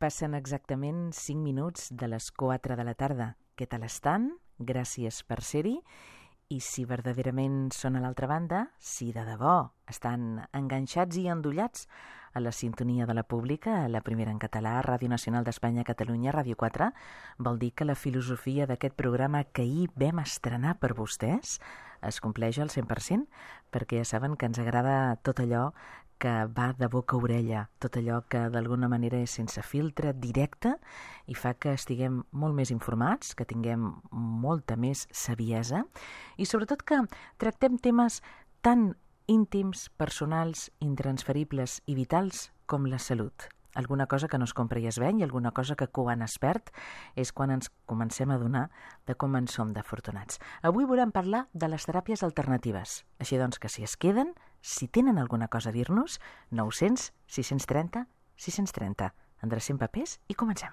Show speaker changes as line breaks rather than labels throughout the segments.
Passen exactament 5 minuts de les 4 de la tarda. Què tal estan? Gràcies per ser-hi. I si verdaderament són a l'altra banda, si de debò estan enganxats i endollats a la sintonia de la pública, a la primera en català, Ràdio Nacional d'Espanya, Catalunya, Ràdio 4, vol dir que la filosofia d'aquest programa que ahir vam estrenar per vostès es compleix al 100%, perquè ja saben que ens agrada tot allò que va de boca a orella, tot allò que d'alguna manera és sense filtre, directe, i fa que estiguem molt més informats, que tinguem molta més saviesa, i sobretot que tractem temes tan íntims, personals, intransferibles i vitals com la salut. Alguna cosa que no es compra i es ven i alguna cosa que quan es perd és quan ens comencem a adonar de com en som d'afortunats. Avui volem parlar de les teràpies alternatives. Així doncs que si es queden, si tenen alguna cosa a dir-nos, 900 630 630. Endrecem papers i comencem.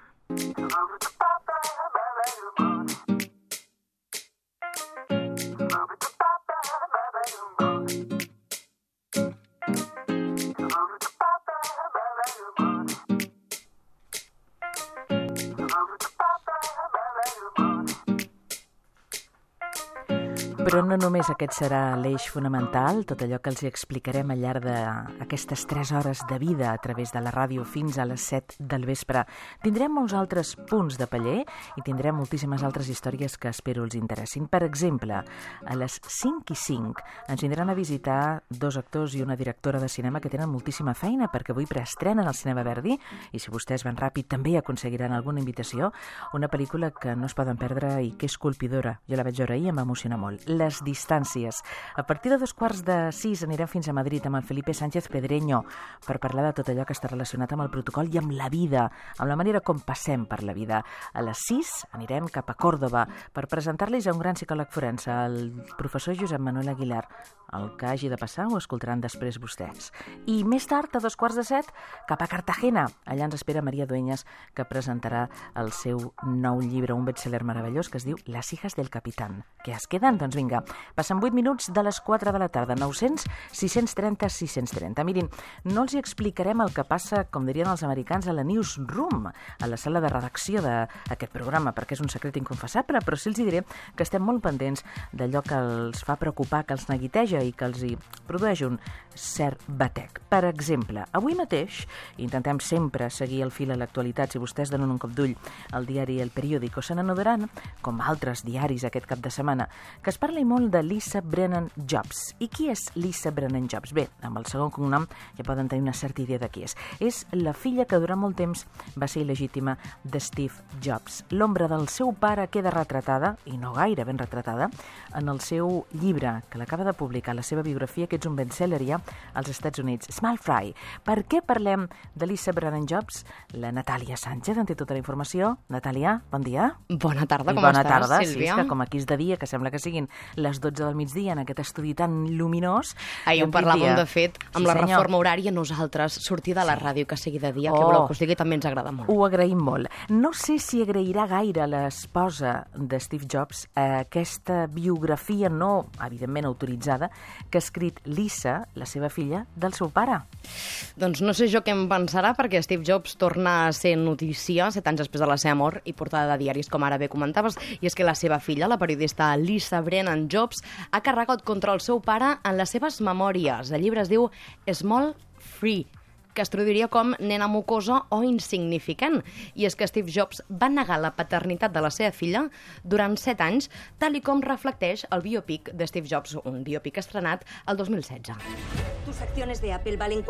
Però no només aquest serà l'eix fonamental, tot allò que els explicarem al llarg d'aquestes 3 hores de vida a través de la ràdio fins a les 7 del vespre. Tindrem molts altres punts de paller i tindrem moltíssimes altres històries que espero els interessin. Per exemple, a les 5:05 ens vindran a visitar 2 actors i una directora de cinema que tenen moltíssima feina perquè avui preestrenen al Cinema Verdi i si vostès van ràpid també aconseguiran alguna invitació, una pel·lícula que no es poden perdre i que és colpidora. Jo la vaig veure ahir i em va emocionar molt. Les distàncies. A partir de 5:15 anirem fins a Madrid amb el Felipe Sánchez Pedreño per parlar de tot allò que està relacionat amb el protocol i amb la vida, amb la manera com passem per la vida. A les 6 anirem cap a Còrdova per presentar-los a un gran psicòleg forense, el professor Josep Manuel Aguilar. El que hagi de passar ho escoltaran després vostès. I més tard, a 6:45, cap a Cartagena. Allà ens espera Maria Dueñas, que presentarà el seu nou llibre, un bestseller meravellós que es diu Las hijas del capitán. Què es queden? Doncs vinga, passen 8 minuts de les 4 de la tarda, 900 630 630. Mirin, no els hi explicarem el que passa, com dirien els americans, a la newsroom, a la sala de redacció d'aquest programa, perquè és un secret inconfessable, però sí els hi diré que estem molt pendents d'allò que els fa preocupar, que els neguiteja i que els hi produeix un cert batec. Per exemple, avui mateix intentem sempre seguir el fil a l'actualitat. Si vostès donen un cop d'ull al diari El Periódico, se n'adonaran, com altres diaris aquest cap de setmana, que es parla molt de Lisa Brennan Jobs. I qui és Lisa Brennan Jobs? Bé, amb el segon cognom ja poden tenir una certa idea de qui és. És la filla que durant molt temps va ser il·legítima de Steve Jobs. L'ombra del seu pare queda retratada, i no gaire ben retratada, en el seu llibre, que l'acaba de publicar, la seva biografia, que és un bestseller ja als Estats Units, Small Fry. Per què parlem de Lisa Brennan Jobs? La Natàlia Sánchez en té tota la informació. Natàlia, bon dia.
Bona tarda, com
Bona
estàs,
tarda,
Sílvia?
Sí, és que com aquí és de dia, que sembla que siguin les 12 del migdia en aquest estudi tan luminós.
Ahir ho parlàvem, de fet, amb la
senyor.
reforma horària, nosaltres, sortir de la ràdio que sigui de dia, que voleu que us digui, també ens agrada molt.
Ho agraïm molt. No sé si agrairà gaire l'esposa de Steve Jobs aquesta biografia no, evidentment, autoritzada que ha escrit Lisa, la seva filla, del seu pare.
Doncs no sé jo què em pensarà, perquè Steve Jobs torna a ser notícia 7 anys després de la seva mort i portada de diaris, com ara bé comentaves, i és que la seva filla, la periodista Lisa Brennan Jobs, ha carregat contra el seu pare en les seves memòries. El llibre es diu Small Fry, que es traduiria com nena mocosa o insignificant. I és que Steve Jobs va negar la paternitat de la seva filla durant 7 anys, tal i com reflecteix el biopic de Steve Jobs, un biopic estrenat el 2016.
Tus acciones de Apple valen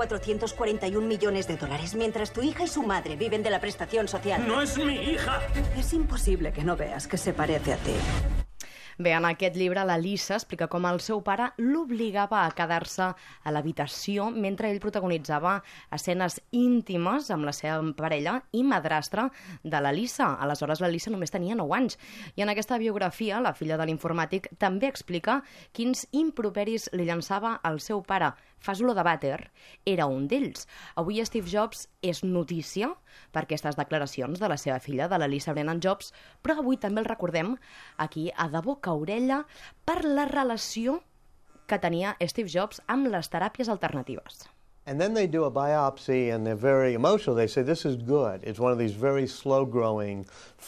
441 millones de dólares, mientras tu hija y su madre viven de la prestación social.
¡No es mi hija!
Es imposible que no veas que se parece a ti.
Bé, en aquest llibre la Lisa explica com el seu pare l'obligava a quedar-se a l'habitació mentre ell protagonitzava escenes íntimes amb la seva parella i madrastra de la Lisa. Aleshores, la Lisa només tenia 9 anys. I en aquesta biografia, la filla de l'informàtic també explica quins improperis li llançava el seu pare. Fas-lo de vàter era un d'ells. Avui Steve Jobs és notícia per aquestes declaracions de la seva filla, de la Lisa Brennan Jobs, però avui també el recordem aquí a de boca a orella per la relació que tenia Steve Jobs amb les teràpies alternatives.
And then they do a biopsy and they're very emotional. They say, this is good. It's one of these very slow-growing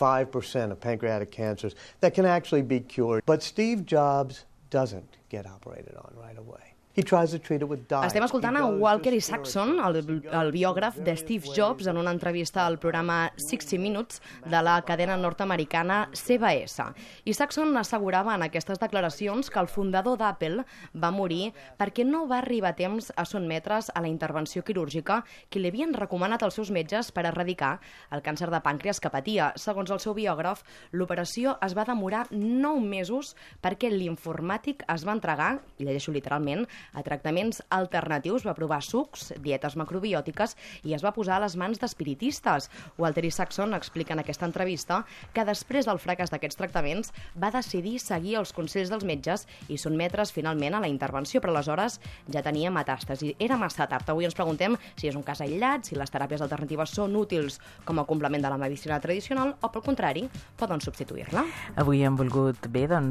5% of pancreatic cancers that can actually be cured. But Steve Jobs doesn't get operated on right away. He tries to treat it with diet.
Estem escoltant a Walker Isaacson, el biògraf de Steve Jobs, en una entrevista al programa 60 Minutes de la cadena nord-americana CBS. Isaacson assegurava en aquestes declaracions que el fundador d'Apple va morir perquè no va arribar a temps a sotmetre's a la intervenció quirúrgica que li havien recomanat els seus metges per erradicar el càncer de pàncreas que patia. Segons el seu biògraf, l'operació es va demorar 9 mesos perquè l'informàtic es va entregar, i llegeixo literalment, a tractaments alternatius, va provar sucs, dietes macrobiòtiques i es va posar a les mans d'espiritistes. Walter Isaacson explica en aquesta entrevista que després del fracàs d'aquests tractaments va decidir seguir els consells dels metges i sotmetre's finalment a la intervenció, però aleshores ja tenia metàstasi. Era massa tard. Avui ens preguntem si és un cas aïllat, si les teràpies alternatives són útils com a complement de la medicina tradicional o, pel contrari, poden substituir-la.
Avui hem volgut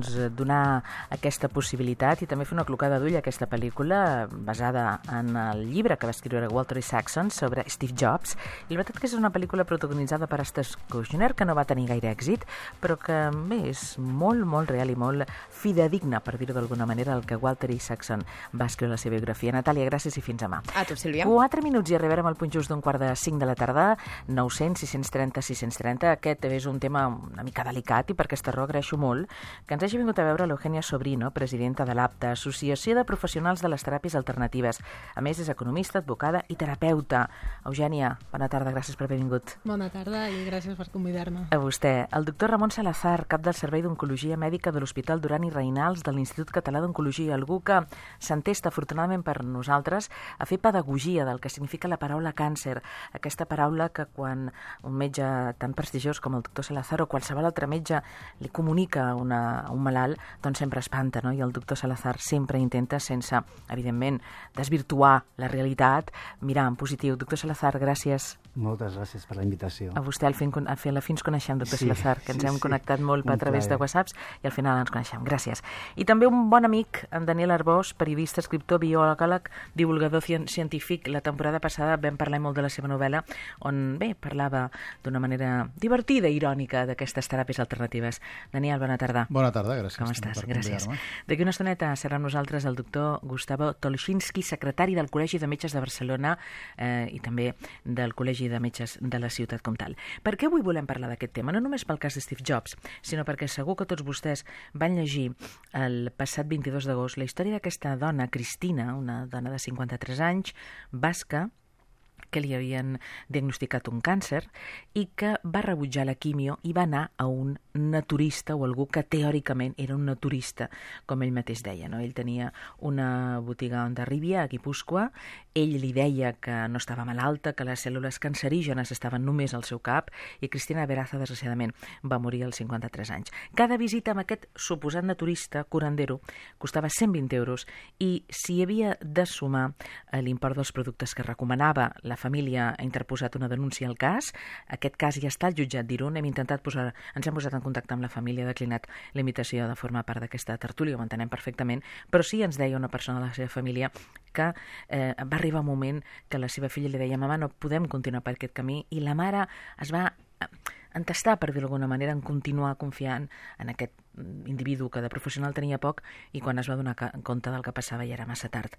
donar aquesta possibilitat i també fer una clocada d'ull a aquesta pel·lícula basada en el llibre que va escriure Walter Isaacson sobre Steve Jobs. I la veritat que és una pel·lícula protagonitzada per Estes Kushner, que no va tenir gaire èxit, però que bé, és molt, molt real i molt fidedigna, per dir-ho d'alguna manera, el que Walter Isaacson va escriure a la seva biografia. Natàlia, gràcies i fins demà.
A tu, Sílvia.
4 minuts i arribarem al punt just d'un 4:05 de la tarda, 900, 630, 630. Aquest és un tema una mica delicat i per aquesta raó agraeixo molt que ens hagi vingut a veure l'Eugènia Sobrino, presidenta de l'APTA, Associació de Professionals de les Teràpies Alternatives. A més, és economista, advocada i terapeuta. Eugènia, bona tarda, gràcies per haver vingut.
Bona tarda i gràcies per convidar-me.
A vostè. El doctor Ramon Salazar, cap del Servei d'Oncologia Mèdica de l'Hospital Duran i Reynals de l'Institut Català d'Oncologia, algú que s'entesta, afortunadament per nosaltres, a fer pedagogia del que significa la paraula càncer. Aquesta paraula que quan un metge tan prestigiós com el doctor Salazar o qualsevol altre metge li comunica a un malalt, doncs sempre espanta, no? I el doctor Salazar sempre intenta, sense, evidentment, desvirtuar la realitat, mirar en positiu. Doctor Salazar, gràcies.
Moltes gràcies per la invitació.
A vostè, al fi ens coneixem, doctor Salazar, que ens hem connectat molt a través de WhatsApps i al final ens coneixem. Gràcies. I també un bon amic, en Daniel Arbós, periodista, escriptor, biòleg, divulgador científic. La temporada passada vam parlar molt de la seva novel·la, on, bé, parlava d'una manera divertida i irònica d'aquestes teràpies alternatives. Daniel, bona tarda.
Bona tarda, gràcies.
Com estàs? Gràcies. D'aquí una estoneta serà amb nosaltres el doctor Gustavo Tolshinsky, secretari del Col·legi de Metges de Barcelona i també del Col·legi de Metges de la ciutat com tal. Per què avui volem parlar d'aquest tema? No només pel cas de Steve Jobs, sinó perquè segur que tots vostès van llegir el passat 22 d'agost la història d'aquesta dona, Cristina, una dona de 53 anys, basca, que li havien diagnosticat un càncer i que va rebutjar la quimio i va anar a un naturista o algú que teòricament era un naturista, com ell mateix deia, no? Ell tenia una botiga on Ribia, a Guipúscoa. Ell li deia que no estava malalta, que les cèl·lules cancerígenes estaven només al seu cap, i Cristina Veraza, desgraciadament, va morir als 53 anys. Cada visita amb aquest suposat naturista, curandero, costava 120 euros i s'hi havia de sumar l'import dels productes que recomanava. La família ha interposat una denúncia al cas. Aquest cas ja està al jutjat d'Irun. Ens hem posat en contacte amb la família, ha declinat la invitació de formar part d'aquesta tertúlia, ho entenem perfectament, però sí ens deia una persona de la seva família que va arribar un moment que la seva filla li deia: mama, no podem continuar per aquest camí, i la mare es va entestar, per dir-ho d'alguna manera, en continuar confiant en aquest individu que de professional tenia poc, i quan es va donar compte del que passava ja era massa tard.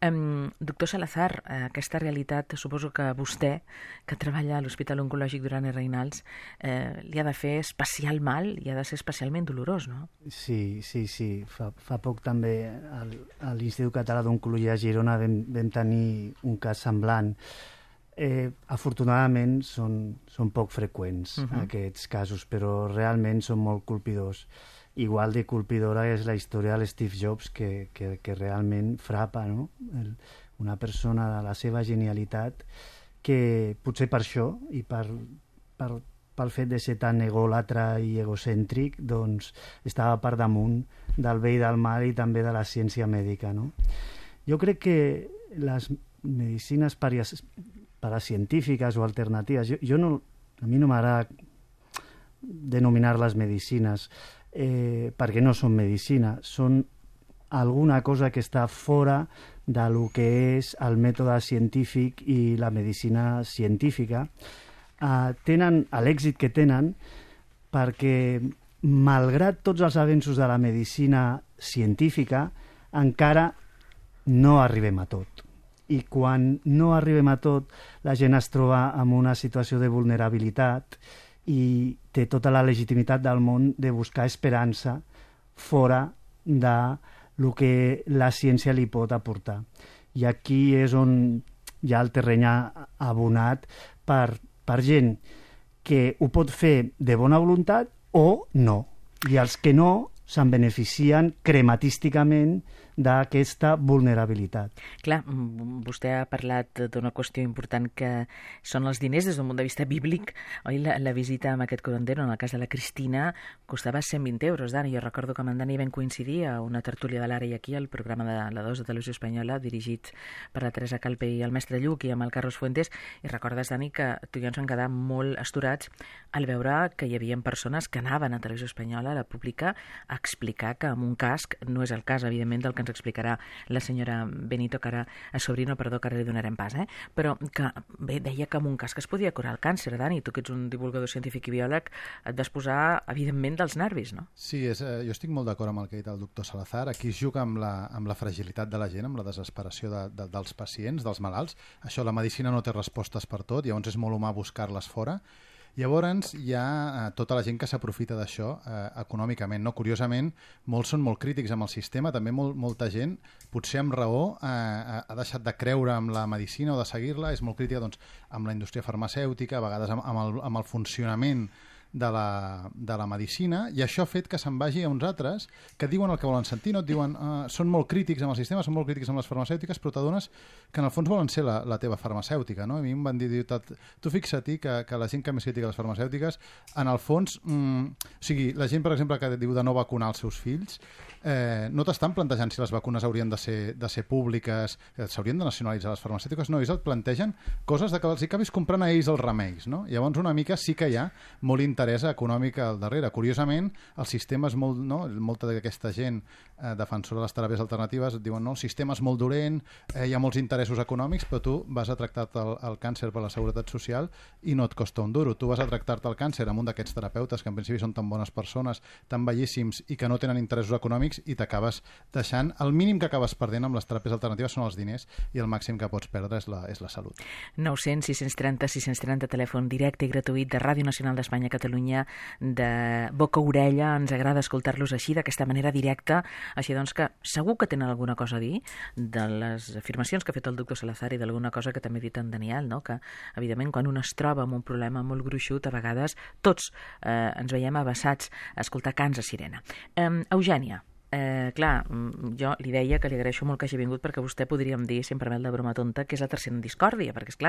Doctor Salazar, aquesta realitat suposo que vostè, que treballa a l'Hospital Oncològic Duran i Reynals, li ha de fer especial mal i ha de ser especialment dolorós, no?
Sí. Fa poc també a l'Institut Català d'Oncologia a Girona vam tenir un cas semblant. Afortunadament són poc freqüents aquests casos, però realment són molt colpidors. Igual de colpidora és la història de Steve Jobs, que realment frapa, no? Una persona de la seva genialitat que potser per això i pel fet de ser tan egòlatra i egocèntric, doncs estava per damunt del bé i del mal i també de la ciència mèdica, no? Jo crec que les medicines paracientífiques o alternatives, a mi no m'agrada denominar-les medicines, perquè no són medicina, són alguna cosa que està fora de lo que és el mètode científic i la medicina científica. Tenen l'èxit que tenen perquè, malgrat tots els avenços de la medicina científica, encara no arribem a tot. I quan no arribem a tot, la gent es troba en una situació de vulnerabilitat i té tota la legitimitat del món de buscar esperança fora de el que la ciència li pot aportar. I aquí és on hi ha el terreny abonat per gent que ho pot fer de bona voluntat o no. I els que no se'n beneficien crematísticament d'aquesta vulnerabilitat.
Clar, vostè ha parlat d'una qüestió important que són els diners des d'un punt de vista bíblic. Oi, la visita amb aquest curandero, en el cas de la Cristina, costava 120 euros, Dani. Jo recordo que amb en Dani vam coincidir a una tertúlia de l'Ara i aquí, al programa de la 2 de Televisió Espanyola, dirigit per la Teresa Calpe i el mestre Lluc i amb el Carlos Fuentes, i recordes, Dani, que tu i jo ens vam quedar molt astorats al veure que hi havia persones que anaven a Televisió Espanyola, a la pública, a explicar que amb un casc, no és el cas, evidentment, del que ens explicarà la senyora Benito, que ara a Sobrino, perdó, que ara li donarem pas, però que bé, deia que amb un casc es podia curar el càncer, Dani. Tu que ets un divulgador científic i biòleg, et vas posar, evidentment, dels nervis, no?
Sí, jo estic molt d'acord amb el que ha dit el doctor Salazar. Aquí es juga amb la fragilitat de la gent, amb la desesperació dels pacients, dels malalts. Això, la medicina no té respostes per tot, llavors és molt humà buscar-les fora. Llavors hi ha tota la gent que s'aprofita d'això econòmicament. No? Curiosament, molts són molt crítics amb el sistema, també molta gent, potser amb raó, ha deixat de creure en la medicina o de seguir-la, és molt crítica doncs, amb la indústria farmacèutica, a vegades amb el funcionament de la medicina, i això ha fet que se'n vagi a uns altres que diuen el que volen sentir, no? Et diuen, són molt crítics amb el sistema, són molt crítics amb les farmacèutiques, però t'adones que en el fons volen ser la teva farmacèutica, no? A mi em van dir, tu fixa-t'hi que la gent que més critica les farmacèutiques, en el fons, o sigui, la gent, per exemple, que diu de no vacunar els seus fills, no t'estan plantejant si les vacunes haurien de ser públiques, s'haurien de nacionalitzar les farmacèutiques, no, ells et plantegen coses de que els acabis comprant a ells els remeis, no? Llavors una mica sí que hi ha molt interès econòmic al darrere. Curiosament, el sistema és molt, no? Molta d'aquesta gent defensora de les teràpies alternatives et diuen, no, el sistema és molt dolent, hi ha molts interessos econòmics, però tu vas a tractar-te el càncer per la Seguretat Social i no et costa un duro. Tu vas a tractar-te el càncer amb un d'aquests terapeutes que en principi són tan bones persones, tan bellíssims i que no tenen interessos econòmics, i t'acabes deixant, el mínim que acabes perdent amb les teràpies alternatives són els diners i el màxim que pots perdre és la salut.
900 630 630, telèfon directe i gratuït de Ràdio Nacional d'Espanya, Catalunya, de boca a orella. Ens agrada escoltar-los així, d'aquesta manera directa, així doncs que segur que tenen alguna cosa a dir de les afirmacions que ha fet el doctor Salazar i d'alguna cosa que també ha dit en Daniel, no? Que evidentment quan un es troba amb un problema molt gruixut, a vegades tots ens veiem abassats a escoltar cants a sirena. Eugènia, clar, jo li deia que li agraeixo molt que hagi vingut perquè vostè podríem dir, si em permet la broma tonta, que és la tercera discòrdia, perquè esclar,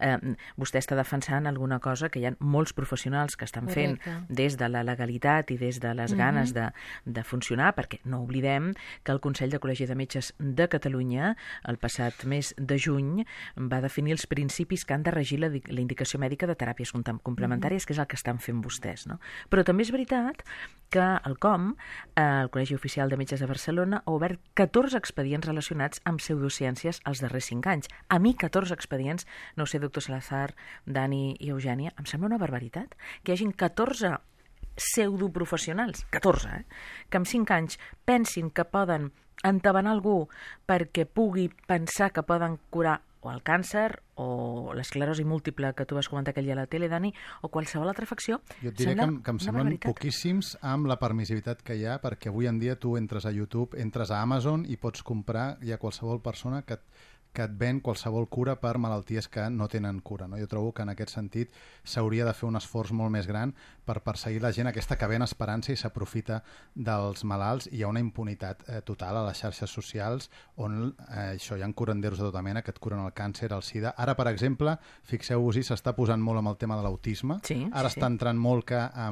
vostè està defensant alguna cosa que hi ha molts professionals que estan fent des de la legalitat i des de les ganes de funcionar, perquè no oblidem que el Consell de Col·legi de Metges de Catalunya el passat mes de juny va definir els principis que han de regir la indicació mèdica de teràpies complementàries, que és el que estan fent vostès, no? Però també és veritat que el COM, el Col·legi Oficial de Metges de Barcelona, ha obert 14 expedients relacionats amb pseudociències els darrers 5 anys. A mi 14 expedients, no sé, doctor Salazar, Dani i Eugènia, em sembla una barbaritat que hi hagin 14 pseudoprofessionals, 14, que en 5 anys pensin que poden entabanar algú perquè pugui pensar que poden curar o el càncer, o l'esclerosi múltiple que tu vas comentar aquell dia a la tele, Dani, o qualsevol altra afecció.
Jo et diré que em semblen poquíssims amb la permissivitat que hi ha, perquè avui en dia tu entres a YouTube, entres a Amazon i pots comprar ja qualsevol persona que et ven qualsevol cura per malalties que no tenen cura, no? Jo trobo que en aquest sentit s'hauria de fer un esforç molt més gran per perseguir la gent aquesta que ven esperança i s'aprofita dels malalts, i hi ha una impunitat total a les xarxes socials on això hi ha curanderos de tota mena que et curen el càncer, el sida. Ara, per exemple, fixeu-vos-hi, s'està posant molt amb el tema de l'autisme. Ara està entrant molt que amb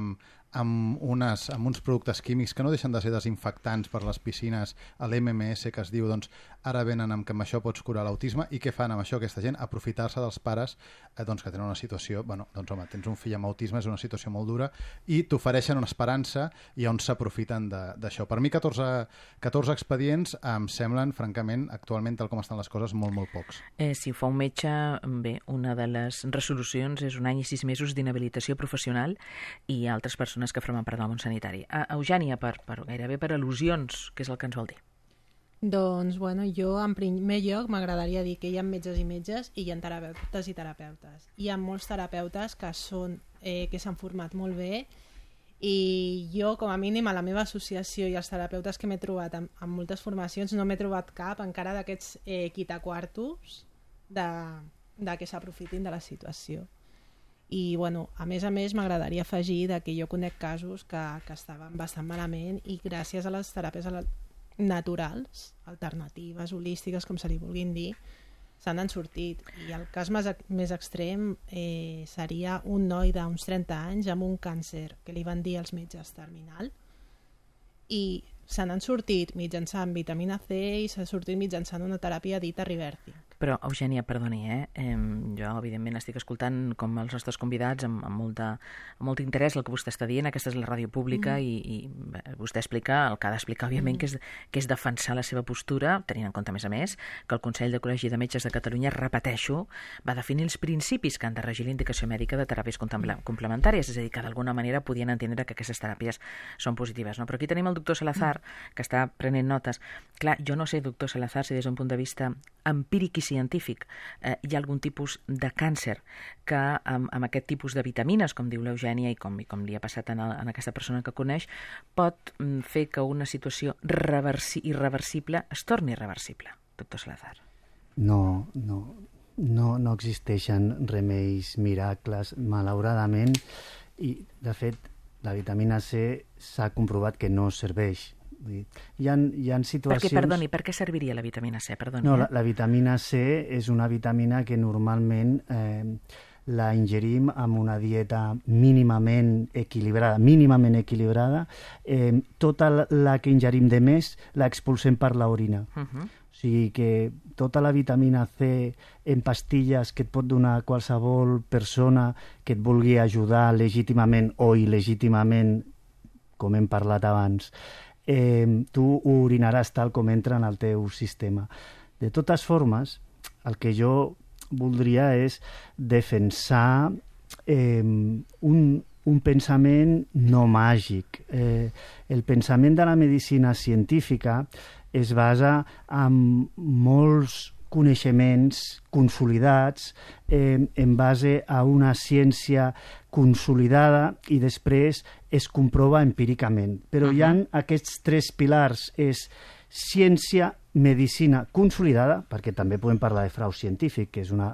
amb uns productes químics que no deixen de ser desinfectants per les piscines, l'MMS que es diu, doncs ara venen amb que amb això pots curar l'autisme, i què fan amb això aquesta gent? Aprofitar-se dels pares doncs, que tenen una situació, doncs home, tens un fill amb autisme, és una situació molt dura, i t'ofereixen una esperança i on s'aprofiten d'això. Per mi 14 expedients em semblen, francament, actualment, tal com estan les coses, molt, molt pocs.
Si ho fa un metge, bé, una de les resolucions és 1 any i 6 mesos d'inhabilitació professional i altres persones que formen part del món sanitari. Eugènia, gairebé per al·lusions, què és el que ens vol dir?
Doncs, bueno, jo en primer lloc m'agradaria dir que hi ha metges i metges i hi ha terapeutes i terapeutes. Hi ha molts terapeutes que s'han format molt bé, i jo, com a mínim, a la meva associació i els terapeutes que m'he trobat en moltes formacions, no m'he trobat cap encara d'aquests quitaquartos de que s'aprofitin de la situació. I, bueno, a més, m'agradaria afegir que jo conec casos que estaven bastant malament i gràcies a les teràpies naturals, alternatives, holístiques, com se li vulguin dir, se n'han sortit. I el cas més extrem seria un noi d'uns 30 anys amb un càncer que li van dir als metges terminal, i se n'han sortit mitjançant vitamina C i s'ha sortit mitjançant una teràpia dita reverting.
Però, Eugènia, perdoni, jo, evidentment, estic escoltant com els nostres convidats amb molt interès el que vostè està dient. Aquesta és la ràdio pública i vostè explica el que ha d'explicar, òbviament, que és defensar la seva postura, tenint en compte, a més, que el Consell de Col·legi de Metges de Catalunya, repeteixo, va definir els principis que han de regir la indicació mèdica de teràpies complementàries, és a dir, que d'alguna manera podien entendre que aquestes teràpies són positives. Però aquí tenim el doctor Salazar, que està prenent notes. Clar, jo no sé, doctor Salazar, si des d'un punt de vista empíric i científic hi ha algun tipus de càncer que amb aquest tipus de vitamines, com diu l'Eugènia i com li ha passat en aquesta persona que coneix, pot fer que una situació irreversible es torni irreversible, doctor Salazar.
No existeixen remeis, miracles, malauradament, i de fet la vitamina C s'ha comprovat que no serveix. Hi ha situacions...
Per què serviria la vitamina C?
No, la vitamina C és una vitamina que normalment la ingerim amb una dieta mínimament equilibrada. Tota la que ingerim de més l'expulsem per l'orina. O sigui que tota la vitamina C en pastilles que et pot donar qualsevol persona que et vulgui ajudar legítimament o il·legítimament, com hem parlat abans, tu ho orinaràs tal com entra en el teu sistema. De totes formes, el que jo voldria és defensar un pensament no màgic. El pensament de la medicina científica es basa en molts coneixements consolidats en base a una ciència consolidada i després es comprova empíricament. Però hi ha aquests 3 pilars, és ciència, medicina consolidada, perquè també podem parlar de frau científic, que és una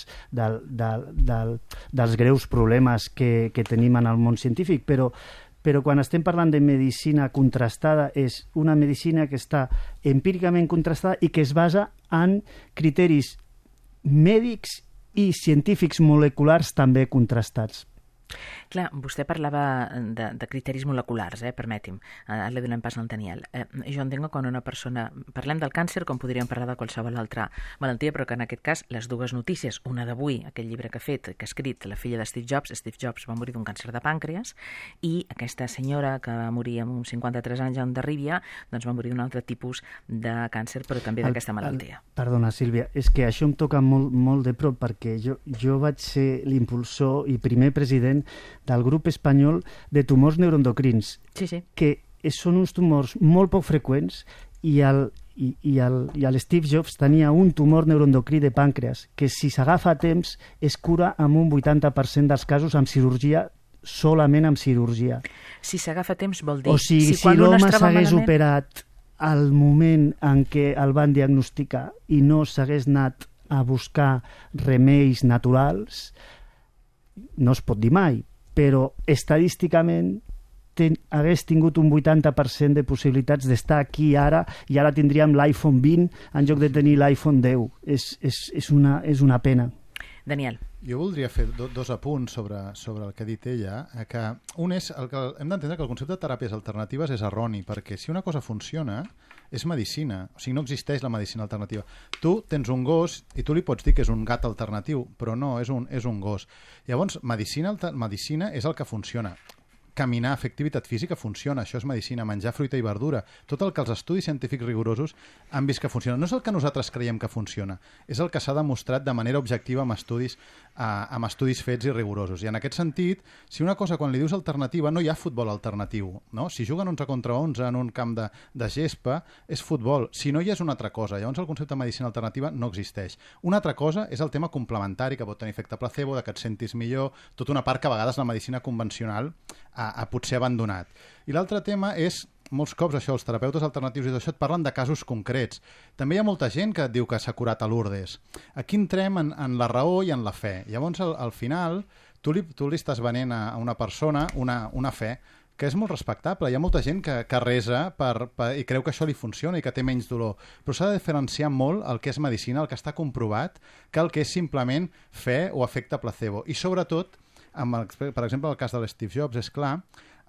dels greus problemes que tenim en el món científic, però quan estem parlant de medicina contrastada és una medicina que està empíricament contrastada i que es basa en criteris mèdics i científics moleculars també contrastats.
Clar, vostè parlava de criteris moleculars, permeti'm, ara li donem pas al Daniel. Jo entenc que quan una persona... Parlem del càncer com podríem parlar de qualsevol altra malaltia, però que en aquest cas les dues notícies, una d'avui, aquell llibre que ha escrit la filla de Steve Jobs va morir d'un càncer de pàncreas, i aquesta senyora que va morir amb uns 53 anys a Hondarribia, doncs va morir d'un altre tipus de càncer, però també d'aquesta malaltia.
Perdona, Sílvia, és que això em toca molt de prop, perquè jo vaig ser l'impulsor i primer president del grup espanyol de tumors neuroendocrins, que són uns tumors molt poc freqüents, i l'Steve Jobs tenia un tumor neuroendocrí de pàncreas, que si s'agafa a temps es cura amb un 80% dels casos amb cirurgia, solament amb cirurgia.
Si s'agafa a temps vol dir...
O sigui, si l'home s'hagués operat al moment en què el van diagnosticar i no s'hagués anat a buscar remeis naturals, no es pot dir mai, però estadísticament hagués tingut un 80% de possibilitats d'estar aquí ara, i ara tindríem l'iPhone 20 en lloc de tenir l'iPhone 10. És una pena.
Daniel.
Jo voldria fer dos apunts sobre el que ha dit ella, que un és, hem d'entendre que el concepte de teràpies alternatives és erroni, perquè si una cosa funciona, és medicina, o sigui, no existeix la medicina alternativa. Tu tens un gos i tu li pots dir que és un gat alternatiu, però no, és un gos. Llavors, medicina és el que funciona. Caminar, fer activitat física funciona, això és medicina, menjar fruita i verdura, tot el que els estudis científics rigorosos han vist que funciona. No és el que nosaltres creiem que funciona, és el que s'ha demostrat de manera objectiva amb estudis fets i rigorosos. I en aquest sentit, si una cosa quan li dius alternativa, no hi ha futbol alternatiu, no? Si juguen 11 contra 11 en un camp de gespa, és futbol. Si no hi és una altra cosa, llavors el concepte de medicina alternativa no existeix. Una altra cosa és el tema complementari, que pot tenir efecte placebo, que et sentis millor, tota una part que a vegades la medicina convencional ha potser abandonat. I l'altre tema és, molts cops això, els terapeutes alternatius i tot això et parlen de casos concrets. També hi ha molta gent que et diu que s'ha curat a Lourdes. Aquí entrem en la raó i en la fe. Llavors, al final, tu li estàs venent a una persona una fe que és molt respectable. Hi ha molta gent que resa i creu que això li funciona i que té menys dolor. Però s'ha de diferenciar molt el que és medicina, el que està comprovat, que el que és simplement fe o efecte placebo. I sobretot, per exemple, el cas de l'Steve Jobs, és clar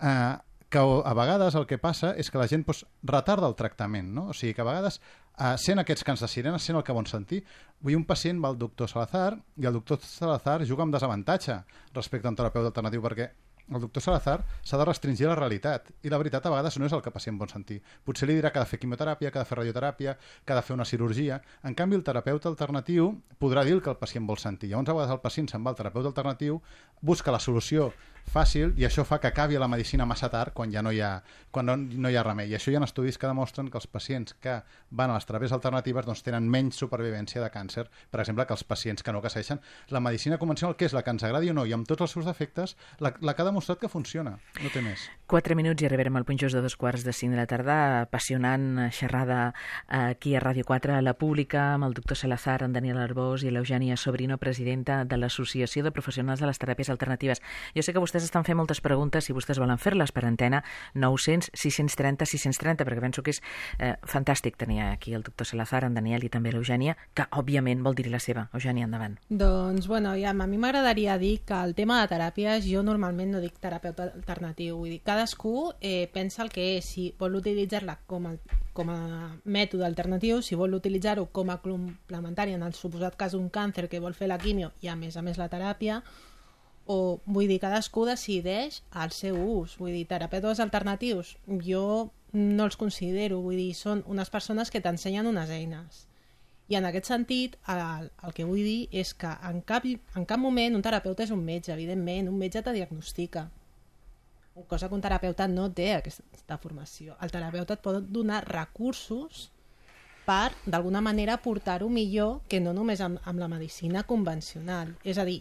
que a vegades el que passa és que la gent retarda el tractament, no? O sigui, que a vegades sent aquests cants de sirena, sent el que vol sentir. Vull un pacient va al doctor Salazar i el doctor Salazar juga amb desavantatge respecte a un terapeuta alternatiu, perquè el doctor Salazar s'ha de restringir la realitat i la veritat a vegades no és el que el pacient vol sentir. Potser li dirà que ha de fer quimioteràpia, que ha de fer radioteràpia, que ha de fer una cirurgia. En canvi, el terapeuta alternatiu podrà dir el que el pacient vol sentir. Llavors, a vegades el pacient se'n va al terapeuta alternatiu, busca la solució fàcil i això fa que acabi a la medicina massa tard quan ja no hi ha remei. I això hi ha estudis que demostren que els pacients que van a les teràpies alternatives doncs, tenen menys supervivència de càncer, per exemple, que els pacients que no que segueixen la medicina convencional, que és la que ens agradi o no, i amb tots els seus defectes, la que ha demostrat que funciona, no té més.
4 minuts i arribarem al punt just de 2:45 de la tarda, apassionant xerrada aquí a Ràdio 4, a la Pública, amb el doctor Salazar, en Daniel Arbós i l'Eugènia Sobrino, presidenta de l'Associació de Professionals de les Teràpies Alternatives. Jo sé que vostès estan fent moltes preguntes, si vostès volen fer-les per antena, 900 630 630, perquè penso que és fantàstic tenir aquí el doctor Salazar, en Daniel i també l'Eugènia, que òbviament vol dir la seva. Eugènia, endavant.
Doncs, bueno, ja, a mi m'agradaria dir que el tema de teràpies, jo normalment no dic terapeuta alternatiu, vull dir, cadascú pensa el que és, si vol utilitzar-la com a mètode alternatiu, si vol utilitzar-ho com a complementari en el suposat cas d'un càncer que vol fer la quimio i a més la teràpia, o vull dir, cadascú decideix el seu ús. Vull dir, terapeutes alternatius jo no els considero, vull dir, són unes persones que t'ensenyen unes eines. I en aquest sentit, el que vull dir és que en cap moment un terapeuta és un metge, evidentment, un metge te diagnostica, cosa que un terapeuta no té aquesta formació. El terapeuta et pot donar recursos per, d'alguna manera, portar-ho millor que no només amb la medicina convencional. És a dir,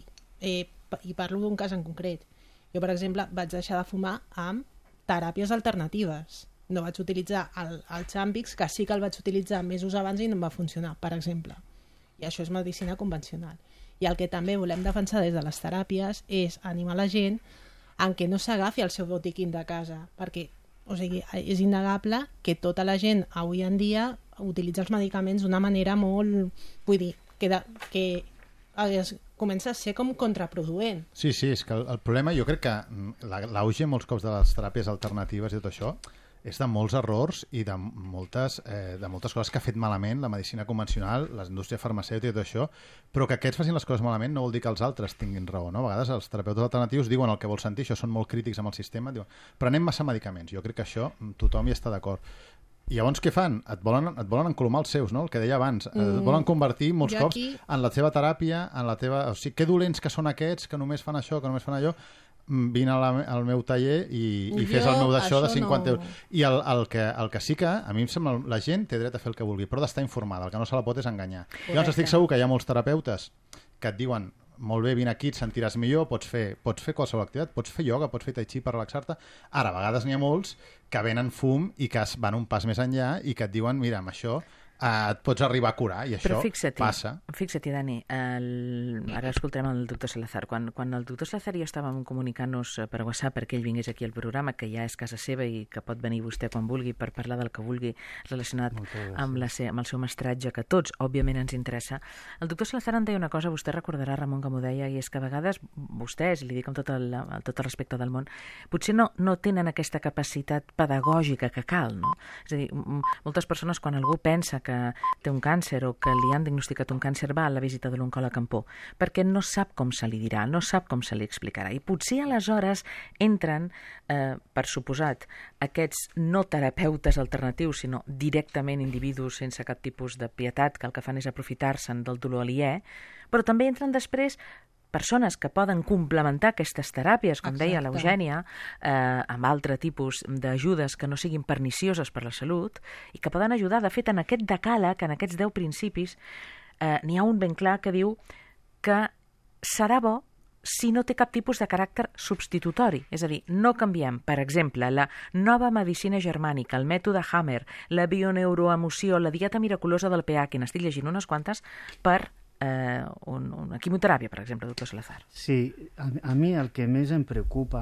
i parlo d'un cas en concret. Jo, per exemple, vaig deixar de fumar amb teràpies alternatives. No vaig utilitzar el Champix, que sí que el vaig utilitzar mesos abans i no em va funcionar, per exemple. I això és medicina convencional. I el que també volem defensar des de les teràpies és animar la gent en què no s'agafi el seu botiquín de casa, perquè, o sigui, és innegable que tota la gent avui en dia utilitza els medicaments d'una manera molt... Vull dir, que comença a ser com contraproduent.
Sí, és que el problema, jo crec que l'auge molts cops de les teràpies alternatives i tot això és de molts errors i de moltes coses que ha fet malament la medicina convencional, la indústria farmacèutica i tot això, però que aquests facin les coses malament no vol dir que els altres tinguin raó, no? A vegades els terapeutes alternatius diuen el que vol sentir, això són molt crítics amb el sistema, diuen, prenem massa medicaments. Jo crec que això tothom hi està d'acord. I llavors què fan? Et volen encolomar els seus, no? El que deia abans. Et volen convertir molts cops en la teva teràpia, en la teva... O sigui, que dolents que són aquests, que només fan això, que només fan allò. Vine al meu taller i fes el meu d'això de 50 euros. I el que sí que, a mi em sembla, la gent té dret a fer el que vulgui, però d'estar informada. El que no se la pot és enganyar. Llavors estic segur que hi ha molts terapeutes que et diuen molt bé, vine aquí, et sentiràs millor, pots fer qualsevol activitat, pots fer ioga, pots fer tai chi per relaxar-te. Ara, a vegades n'hi ha molts que venen fum i que van un pas més enllà i que et diuen, mira, amb això et pots arribar a curar, i això passa.
Fixa't, Dani, ara escoltarem el doctor Salazar. Quan el doctor Salazar i jo estàvem comunicant-nos per WhatsApp perquè ell vingués aquí al programa, que ja és casa seva i que pot venir vostè quan vulgui per parlar del que vulgui relacionat amb el seu mestratge, que tots, òbviament, ens interessa, el doctor Salazar en deia una cosa, vostè recordarà, Ramon, que m'ho deia, i és que a vegades vostès, li dic amb tot el respecte del món, potser no tenen aquesta capacitat pedagògica que cal, no? És a dir, moltes persones, quan algú pensa que té un càncer o que li han diagnosticat un càncer, va a la visita de l'oncòleg en por, perquè no sap com se li dirà, no sap com se li explicarà. I potser aleshores entren, per suposat, aquests no terapeutes alternatius, sinó directament individus sense cap tipus de pietat, que el que fan és aprofitar-se'n del dolor aliè, però també entren després persones que poden complementar aquestes teràpies, com deia l'Eugènia, amb altre tipus d'ajudes que no siguin pernicioses per la salut i que poden ajudar. De fet, en aquest decàleg, en aquests 10 principis, n'hi ha un ben clar que diu que serà bo si no té cap tipus de caràcter substitutori. És a dir, no canviem, per exemple, la nova medicina germànica, el mètode Hammer, la bioneuroemoció, la dieta miraculosa del pH, que n'estic llegint unes quantes, per una quimioteràpia, per exemple, doctor Salazar.
Sí, a mi el que més em preocupa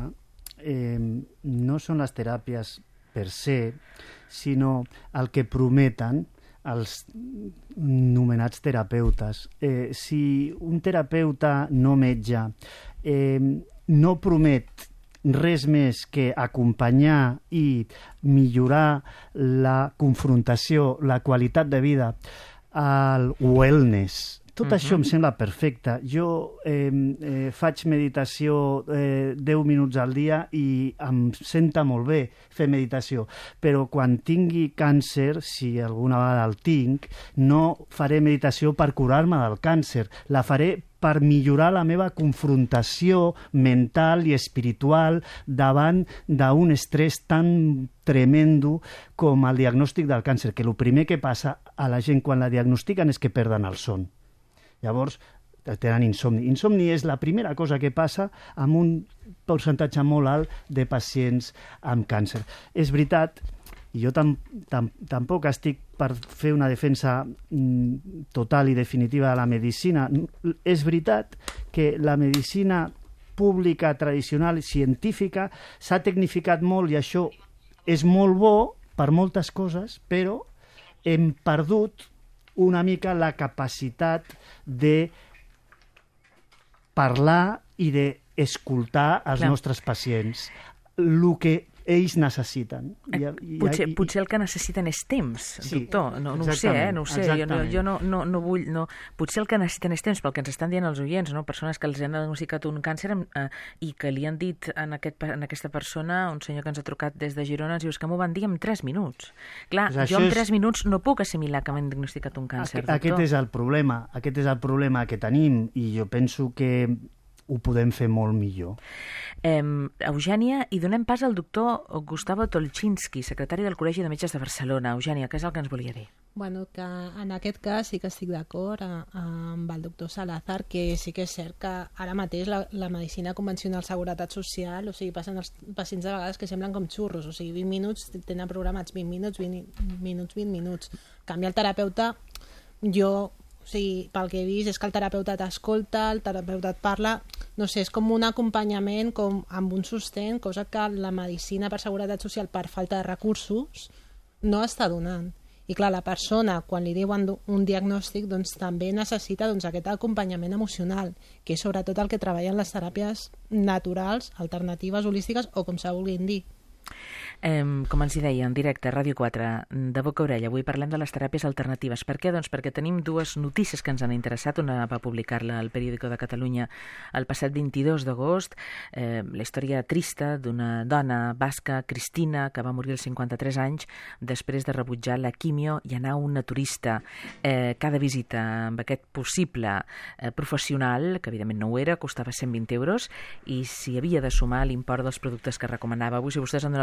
no són les teràpies per se, sinó el que prometen els nomenats terapeutes. Si un terapeuta no metge no promet res més que acompanyar i millorar la confrontació, la qualitat de vida, el wellness, tot això em sembla perfecte. Jo faig meditació 10 minuts al dia i em senta molt bé fer meditació, però quan tingui càncer, si alguna vegada el tinc, no faré meditació per curar-me del càncer, la faré per millorar la meva confrontació mental i espiritual davant d'un estrès tan tremendo com el diagnòstic del càncer, que el primer que passa a la gent quan la diagnostiquen és que perden el son. Llavors, tenen insomni. Insomni és la primera cosa que passa amb un percentatge molt alt de pacients amb càncer. És veritat, i jo tampoc estic per fer una defensa total i definitiva de la medicina, és veritat que la medicina pública, tradicional, científica, s'ha tecnificat molt i això és molt bo per moltes coses, però hem perdut una mica la capacitat de parlar i d'escoltar els nostres pacients, el que ells necessiten.
Potser el que necessiten és temps, doctor. No ho sé, no ho sé. Jo no vull... Potser el que necessiten és temps, pel que ens estan dient els oients, persones que els han diagnosticat un càncer i que li han dit a aquesta persona, un senyor que ens ha trucat des de Girona, ens diu que m'ho van dir en 3 minuts. Clar, jo en 3 minuts no puc assimilar que m'han diagnosticat un càncer, doctor.
Aquest és el problema que tenim, i jo penso que ho podem fer molt millor.
Eugènia, i donem pas al doctor Gustavo Tolchinsky, secretari del Col·legi de Metges de Barcelona. Eugènia, què és el que ens volia dir?
Bueno, que en aquest cas sí que estic d'acord amb el doctor Salazar, que sí que és cert que ara mateix la medicina convencional, seguretat social, o sigui, passen els pacients de vegades que semblen com xurros, o sigui, 20 minuts, tenen programats 20 minuts, 20 minuts. En canvi, el terapeuta, o sigui, pel que he vist és que el terapeuta t'escolta, el terapeuta et parla, no sé, és com un acompanyament com amb un sostén, cosa que la medicina per seguretat social, per falta de recursos, no està donant. I clar, la persona, quan li diuen un diagnòstic, doncs també necessita aquest acompanyament emocional, que és sobretot el que treballen les teràpies naturals, alternatives, holístiques o com se vulguin dir.
Com ens hi deia, en directe, Ràdio 4, de boca a orella, avui parlem de les teràpies alternatives. Per què? Doncs perquè tenim 2 notícies que ens han interessat. Una va publicar-la al Periódico de Catalunya el passat 22 d'agost, la història trista d'una dona basca, Cristina, que va morir als 53 anys després de rebutjar la quimio i anar a un naturista. Cada visita amb aquest possible professional, que evidentment no ho era, costava 120 euros, i s'hi havia de sumar l'import dels productes que recomanava. Avui, si vostès han donat un cop d'ull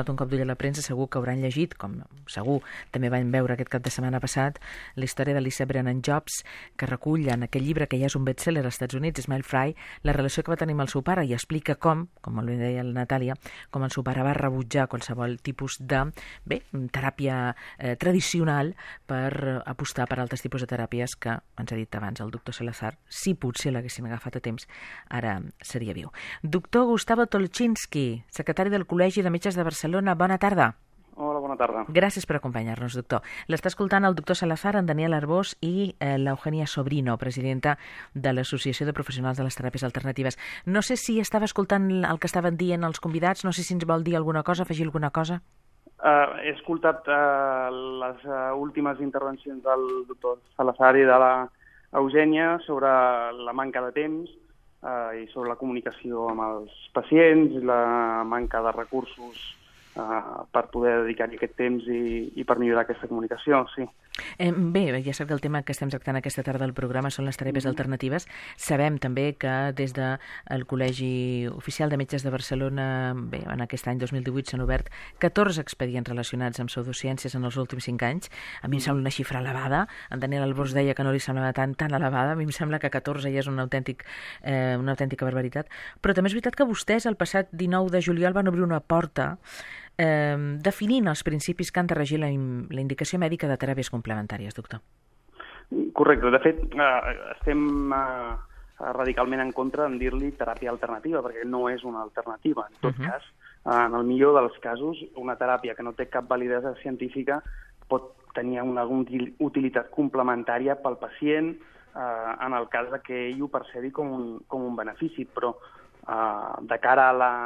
a la premsa segur que hauran llegit, com segur també van veure aquest cap de setmana passat, la història d'Elisa Brennan-Jobs, que recull en aquest llibre que ja és un best-seller als Estats Units, Smile Fry, la relació que va tenir amb el seu pare i explica com molt bé deia la Natàlia, com el seu pare va rebutjar qualsevol tipus de teràpia tradicional per apostar per altres tipus de teràpies que, ens ha dit abans el doctor Salazar, si potser l'haguessin agafat a temps, ara seria viu. Doctor Gustavo Tolchinsky, secretari del Col·legi de Metges de Barcelona, bona tarda.
Hola, bona tarda.
Gràcies per acompanyar-nos, doctor. L'està escoltant el doctor Salazar, en Daniel Arbós i l'Eugènia Sobrino, presidenta de l'Associació de Professionals de les Teràpies Alternatives. No sé si estava escoltant el que estaven dient els convidats, no sé si ens vol dir alguna cosa, afegir alguna cosa.
He escoltat les últimes intervencions del doctor Salazar i de l'Eugènia sobre la manca de temps i sobre la comunicació amb els pacients, la manca de recursos per poder dedicar-hi aquest temps i per millorar aquesta comunicació, sí.
Bé, ja sap que el tema que estem tractant aquesta tarda del programa són les teràpies alternatives. Sabem també que des del Col·legi Oficial de Metges de Barcelona, bé, en aquest any 2018 s'han obert 14 expedients relacionats amb pseudociències en els últims 5 anys. A mi em sembla una xifra elevada. En Daniel Albors deia que no li semblava tan elevada. A mi em sembla que 14 ja és una autèntica barbaritat. Però també és veritat que vostès el passat 19 de juliol van obrir una porta definint els principis que han de regir la indicació mèdica de teràpies complementàries, doctor.
Correcte. De fet, estem radicalment en contra en dir-li teràpia alternativa, perquè no és una alternativa. En tot cas, en el millor dels casos, una teràpia que no té cap validesa científica pot tenir una utilitat complementària pel pacient en el cas que ell ho percebi com un benefici, però de cara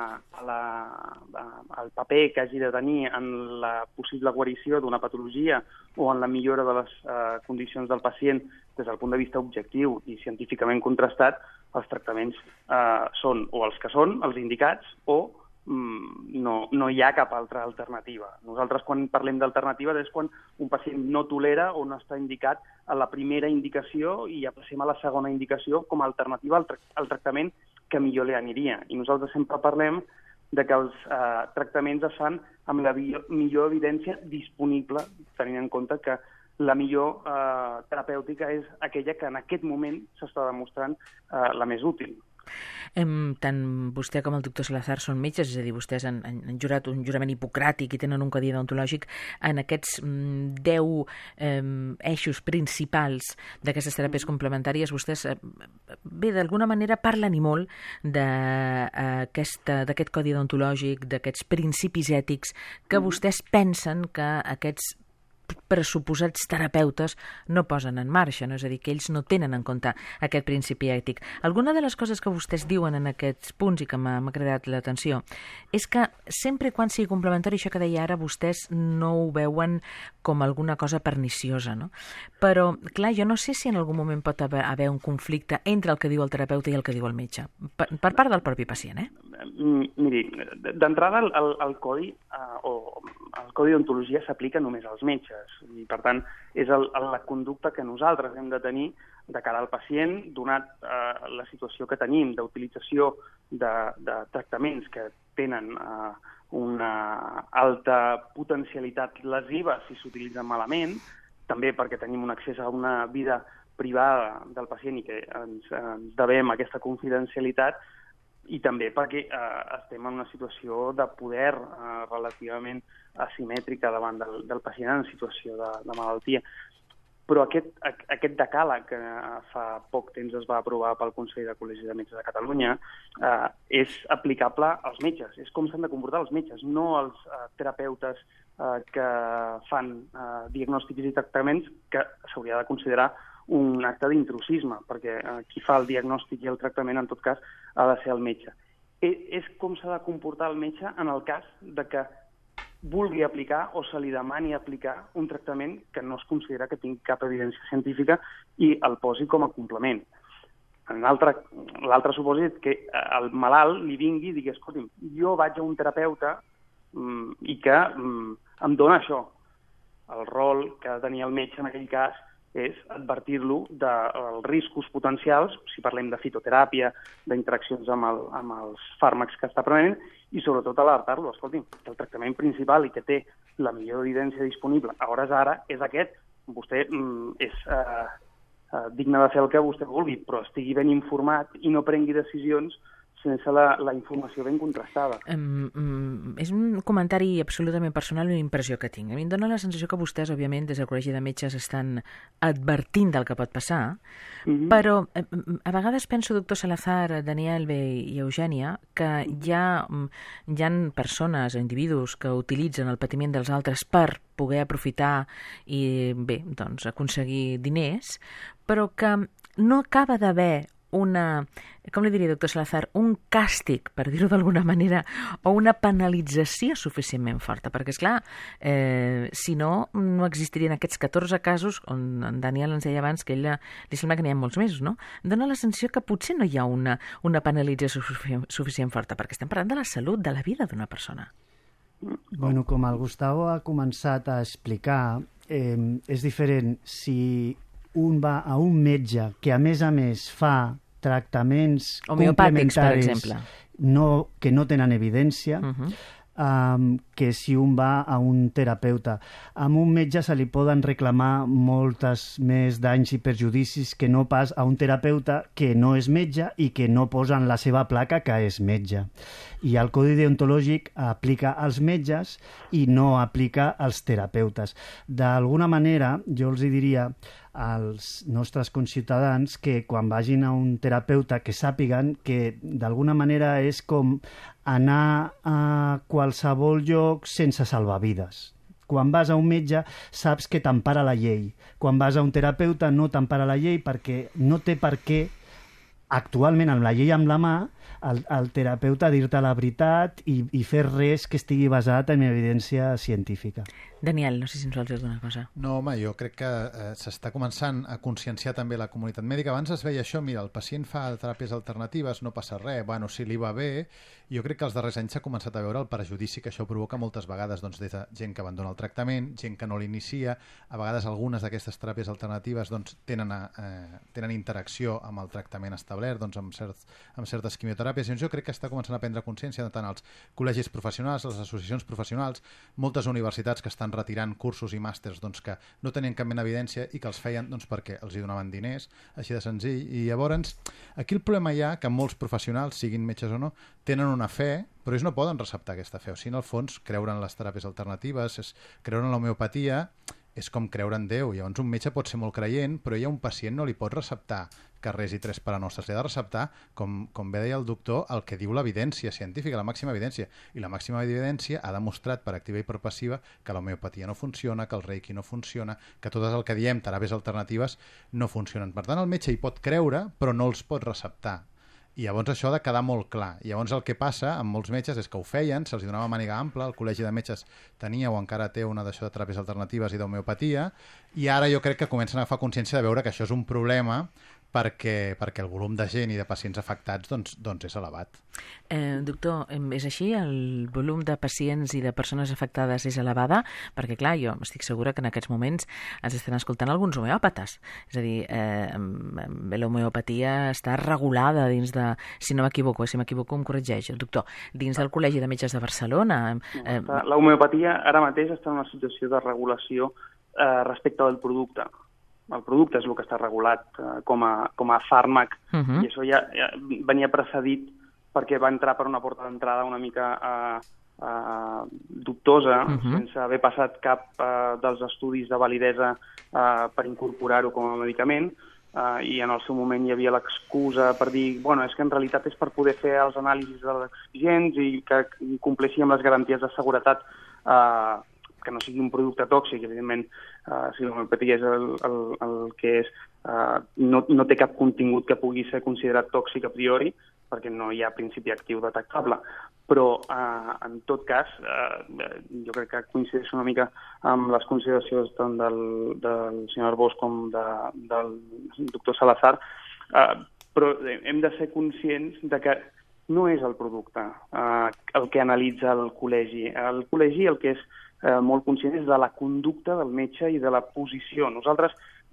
al paper que hagi de tenir en la possible guarició d'una patologia o en la millora de les condicions del pacient des del punt de vista objectiu i científicament contrastat, els tractaments són o els que són, els indicats, o no hi ha cap altra alternativa. Nosaltres, quan parlem d'alternatives, és quan un pacient no tolera o no està indicat a la primera indicació i ja passem a la segona indicació com a alternativa al tractament que millor li aniria. I nosaltres sempre parlem de que els tractaments es fan amb la millor evidència disponible, tenint en compte que la millor terapèutica és aquella que en aquest moment s'està demostrant la més útil.
Tant vostè com el doctor Salazar són metges, és a dir, vostès han jurat un jurament hipocràtic i tenen un codi deontològic. En aquests 10 eixos principals d'aquestes teràpies complementàries, vostès, bé, d'alguna manera parlen i molt d'aquest codi deontològic, d'aquests principis ètics que vostès pensen que aquests pressuposats terapeutes no posen en marxa, no? És a dir, que ells no tenen en compte aquest principi ètic. Alguna de les coses que vostès diuen en aquests punts i que m'ha cridat l'atenció és que sempre quan sigui complementari, això que deia ara, vostès no ho veuen com alguna cosa perniciosa, no? Però, clar, jo no sé si en algun moment pot haver un conflicte entre el que diu el terapeuta i el que diu el metge, per part del propi pacient,
Miri, d'entrada el codi d'ontologia s'aplica només als metges i, per tant, és la conducta que nosaltres hem de tenir de cara al pacient, donat la situació que tenim d'utilització de tractaments que tenen una alta potencialitat lesiva si s'utilitzen malament, també perquè tenim un accés a una vida privada del pacient i que ens devem aquesta confidencialitat, i també perquè estem en una situació de poder relativament asimètrica davant del pacient en situació de malaltia. Però aquest decàleg que fa poc temps es va aprovar pel Consell de Col·legi de Metges de Catalunya és aplicable als metges, és com s'han de comportar els metges, no els terapeutes que fan diagnòstics i tractaments, que s'hauria de considerar un acte d'intrusisme, perquè qui fa el diagnòstic i el tractament, en tot cas, ha de ser el metge. És com s'ha de comportar el metge en el cas de que vulgui aplicar o se li demani aplicar un tractament que no es considera que tingui cap evidència científica i el posi com a complement. L'altre supòsit que el malalt li vingui i digui, escolti'm, jo vaig a un terapeuta i que em dona això. El rol que ha de tenir el metge en aquell cas és advertir-lo dels riscos potencials, si parlem de fitoteràpia, d'interaccions amb els fàrmacs que està prenent, i sobretot alertar-lo. Escolti, que el tractament principal i que té la millor evidència disponible a hores ara és aquest. Vostè és digne de fer el que vostè vulgui, però estigui ben informat i no prengui decisions sense la informació ben contrastada.
És un comentari absolutament personal i una impressió que tinc. A mi em dóna la sensació que vostès, òbviament, des del Col·legi de Metges estan advertint del que pot passar, però a vegades penso, doctor Salazar, Daniel i Eugènia, que hi ha persones o individus que utilitzen el patiment dels altres per poder aprofitar i, bé, doncs, aconseguir diners, però que no acaba d'haver com li diria, doctor Salazar, un càstig, per dir-ho d'alguna manera, o una penalització suficientment forta, perquè, esclar, si no, no existirien aquests 14 casos on en Daniel ens deia abans que ella li sembla que n'hi ha molts més, no? Em dóna la sensació que potser no hi ha una penalització suficient forta, perquè estem parlant de la salut, de la vida d'una persona.
Bueno, com el Gustavo ha començat a explicar, és diferent si un va a un metge que, a més, fa tractaments complementaris que no tenen evidència, que si un va a un terapeuta. A un metge se li poden reclamar moltes més danys i perjudicis que no pas a un terapeuta que no és metge i que no posa en la seva placa que és metge. I el codi deontològic aplica als metges i no aplica als terapeutes. D'alguna manera, jo els diria als nostres conciutadans que quan vagin a un terapeuta que sàpiguen que d'alguna manera és com anar a qualsevol lloc sense salvavides. Quan vas a un metge saps que t'empara la llei. Quan vas a un terapeuta no t'empara la llei perquè no té per què, actualment amb la llei amb la mà, el terapeuta dir-te la veritat i fer res que estigui basat en evidència científica.
Daniel, no sé si ens vols dir alguna cosa.
No, home, jo crec que s'està començant a conscienciar també la comunitat mèdica. Abans es veia això, mira, el pacient fa teràpies alternatives, no passa res, bueno, si li va bé. Jo crec que els darrers anys s'ha començat a veure el perjudici que això provoca moltes vegades, doncs, des de gent que abandona el tractament, gent que no l'inicia, a vegades algunes d'aquestes teràpies alternatives doncs, tenen interacció amb el tractament establert, doncs, amb certes quimioteràpies. Jo crec que està començant a prendre consciència tant als col·legis professionals, les associacions professionals, moltes universitats que estan retirant cursos i màsters doncs, que no tenien cap mena d'evidència i que els feien doncs, perquè els hi donaven diners, així de senzill. I llavors, aquí el problema hi ha que molts professionals, siguin metges o no, tenen una fe, però ells no poden receptar aquesta fe. O sigui, en el fons, creure en les teràpies alternatives, creure en l'homeopatia, és com creure en Déu. Llavors un metge pot ser molt creient, però a un pacient no li pot receptar que resi 3 parenostres. Li ha de receptar, com bé deia el doctor, el que diu l'evidència científica, la màxima evidència. I la màxima evidència ha demostrat per activa i per passiva que l'homeopatia no funciona, que el reiki no funciona, que tot el que diem teràpies alternatives no funcionen. Per tant, el metge hi pot creure, però no els pot receptar. I llavors això ha de quedar molt clar. I llavors el que passa amb molts metges és que ho feien, se'ls donava màniga ampla, el Col·legi de Metges tenia o encara té una d'això de teràpies alternatives i d'homeopatia, i ara jo crec que comencen a agafar consciència de veure que això és un problema perquè el volum de gent i de pacients afectats doncs és elevat.
Doctor, és així? El volum de pacients i de persones afectades és elevada? Perquè, clar, jo estic segura que en aquests moments ens estan escoltant alguns homeòpates. És a dir, l'homeopatia està regulada dins de... Si m'equivoco em corregeix, doctor. Dins del Col·legi de Metges de Barcelona...
L'homeopatia ara mateix està en una situació de regulació respecte del producte. El producte és el que està regulat com a fàrmac, i això ja venia precedit perquè va entrar per una porta d'entrada una mica dubtosa, sense haver passat cap dels estudis de validesa per incorporar-ho com a medicament, i en el seu moment hi havia l'excusa per dir, bueno, és que en realitat és per poder fer els anàlisis dels exigents i que compleixi amb les garanties de seguretat que no sigui un producte tòxic. Evidentment, si l'homeopatia és el que és, no té cap contingut que pugui ser considerat tòxic a priori, perquè no hi ha principi actiu detectable. Però, en tot cas, jo crec que coincideix una mica amb les consideracions tant del senyor Arbós com del doctor Salazar, però hem de ser conscients de que no és el producte el que analitza el col·legi. El col·legi el que és molt conscient és de la conducta del metge i de la posició. Nosaltres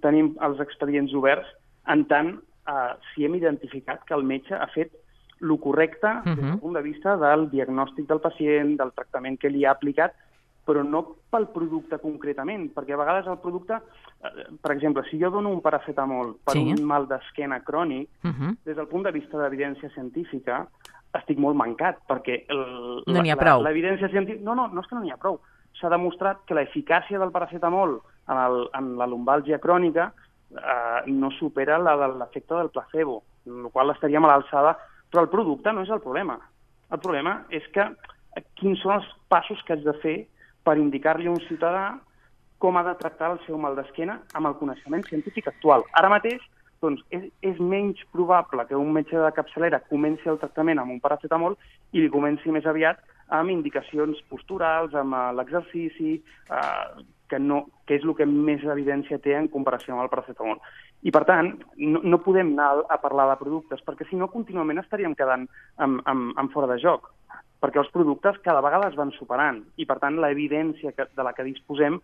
tenim els expedients oberts en tant si hem identificat que el metge ha fet el correcte des del punt de vista del diagnòstic del pacient, del tractament que li ha aplicat, però no pel producte concretament, perquè a vegades el producte, per exemple, si jo dono un paracetamol per un mal d'esquena crònic, des del punt de vista d'evidència científica, estic molt mancat, perquè
no n'hi ha prou.
L'evidència científica... No és que no n'hi ha prou. S'ha demostrat que l'eficàcia del paracetamol en la lumbàlgia crònica no supera la de l'efecte del placebo, amb la qual cosa estaríem a l'alçada, però el producte no és el problema. El problema és que quins són els passos que has de fer per indicar-li a un ciutadà com ha de tractar el seu mal d'esquena amb el coneixement científic actual. Ara mateix, doncs, és menys probable que un metge de capçalera comenci el tractament amb un paracetamol i li comenci més aviat amb indicacions posturals, amb l'exercici, que és el que més evidència té en comparació amb el paracetamol. I, per tant, no podem anar a parlar de productes, perquè si no, contínuament estaríem quedant en fora de joc, perquè els productes cada vegada es van superant, i, per tant, l'evidència de la que disposem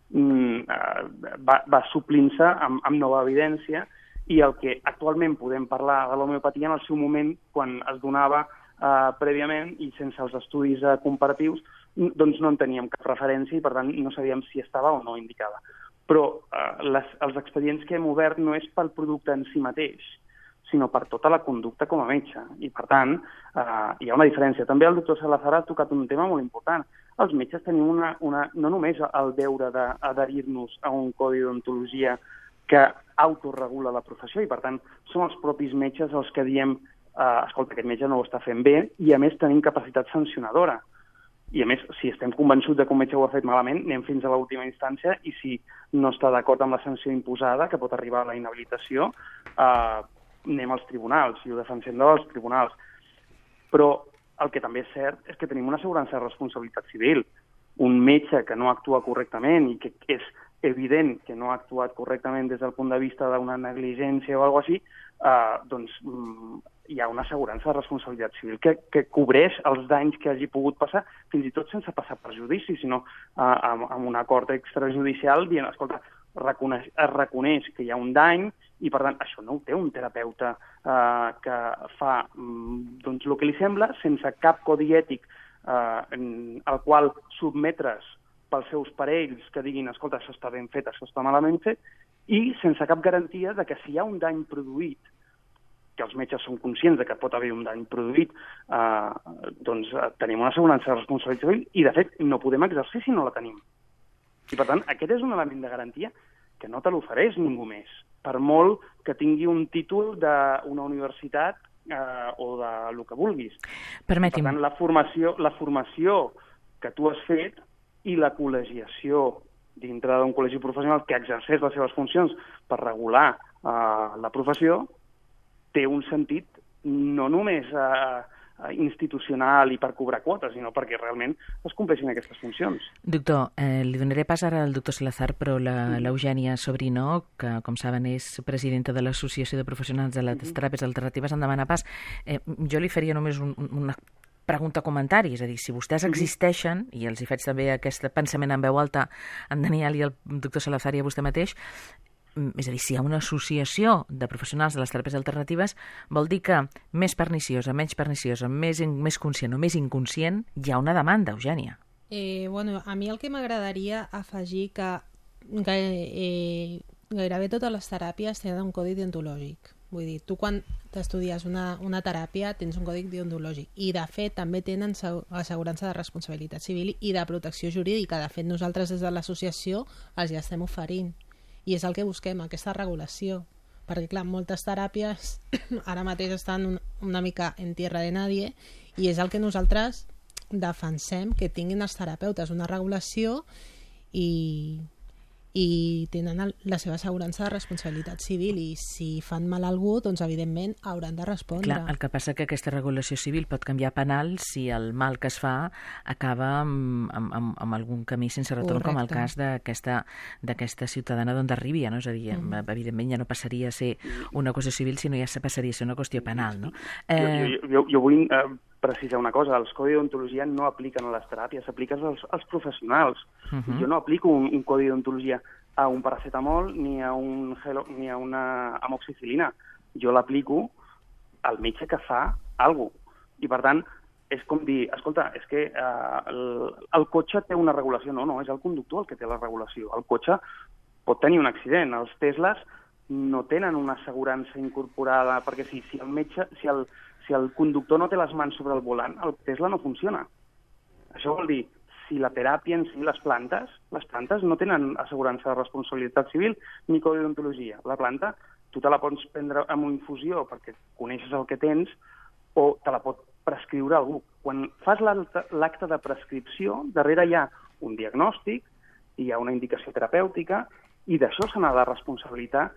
va suplint-se amb nova evidència, i el que actualment podem parlar de l'homeopatia en el seu moment, quan es donava prèviament i sense els estudis comparatius, doncs no en teníem cap referència i, per tant, no sabíem si estava o no indicada. Però els expedients que hem obert no és pel producte en si mateix, sinó per tota la conducta com a metge. I, per tant, hi ha una diferència. També el doctor Salazar ha tocat un tema molt important. Els metges tenim no només el deure d'adherir-nos a un codi d'odontologia que autorregula la professió i, per tant, són els propis metges els que diem escolta, aquest metge no ho està fent bé, i a més tenim capacitat sancionadora. I a més, si estem convençuts que un metge ho ha fet malament, anem fins a l'última instància, i si no està d'acord amb la sanció imposada, que pot arribar a la inhabilitació, anem als tribunals, i ho defensem dels tribunals. Però el que també és cert és que tenim una assegurança de responsabilitat civil. Un metge que no actua correctament i que és evident que no ha actuat correctament des del punt de vista d'una negligència o alguna cosa així, doncs hi ha una assegurança de responsabilitat civil que cobreix els danys que hagi pogut passar, fins i tot sense passar per judici, sinó amb un acord extrajudicial dient, escolta, es reconeix que hi ha un dany i, per tant, això no ho té un terapeuta que fa doncs, el que li sembla, sense cap codi ètic al qual sotmetre's pels seus parells que diguin, escolta, això està ben fet, això està malament fet, i sense cap garantia de que si hi ha un dany produït, que els metges són conscients de que pot haver un dany produït, doncs tenim una assegurança de responsabilitat civil i, de fet, no podem exercir si no la tenim. I, per tant, aquest és un element de garantia que no te l'ofereix ningú més, per molt que tingui un títol d'una universitat o del que vulguis.
Permeti'm.
Per tant, la formació que tu has fet i la col·legiació dintre d'un col·legi professional que exerceix les seves funcions per regular la professió té un sentit no només institucional i per cobrar quotes, sinó perquè realment es compleixin aquestes funcions.
Doctor, li donaré pas ara al doctor Salazar, però l'Eugènia Sobrino, que com saben és presidenta de l'Associació de Professionals de les Teràpies Alternatives, en demana pas. Jo li faria només una pregunta-comentari, és a dir, si vostès existeixen, i els hi faig també aquest pensament en veu alta en Daniel i el doctor Salazar i a vostè mateix, és a dir, si hi ha una associació de professionals de les teràpies alternatives, vol dir que més perniciosa, menys perniciosa, més conscient o més inconscient, hi ha una demanda, Eugènia.
Bueno, a mi el que m'agradaria afegir que gairebé totes les teràpies tenen un codi deontològic. Vull dir, tu quan t'estudies una teràpia tens un codi deontològic i, de fet, també tenen assegurança de responsabilitat civil i de protecció jurídica. De fet, nosaltres des de l'associació els ja estem oferint. I és el que busquem, aquesta regulació. Perquè, clar, moltes teràpies ara mateix estan una mica en tierra de nadie i és el que nosaltres defensem, que tinguin els terapeutes una regulació i tenen la seva assegurança de responsabilitat civil, i si fan mal a algú, doncs evidentment hauran de respondre.
Clar, el que passa que aquesta regulació civil pot canviar penal si el mal que es fa acaba amb algun camí sense retorn. Correcte. Com el cas d'aquesta ciutadana d'on arribi, no? És a dir, evidentment ja no passaria a ser una qüestió civil, sinó ja passaria a ser una qüestió penal, no?
Jo vull precisar una cosa, els codis d'odontologia no apliquen a les teràpies, s'apliquen als professionals. Jo no aplico un codi d'odontologia a un paracetamol ni a una amoxicilina. Jo l'aplico al metge que fa alguna cosa. I, per tant, és com dir, escolta, és que el cotxe té una regulació. No, és el conductor el que té la regulació. El cotxe pot tenir un accident. Els Teslas no tenen una assegurança incorporada, perquè si el conductor no té les mans sobre el volant, el Tesla no funciona. Això vol dir, si la teràpia en si, les plantes no tenen assegurança de responsabilitat civil ni codi d'odontologia. La planta, tu te la pots prendre amb una infusió perquè coneixes el que tens, o te la pot prescriure algú. Quan fas l'acte de prescripció, darrere hi ha un diagnòstic, hi ha una indicació terapèutica, i d'això se n'ha de responsabilitzar,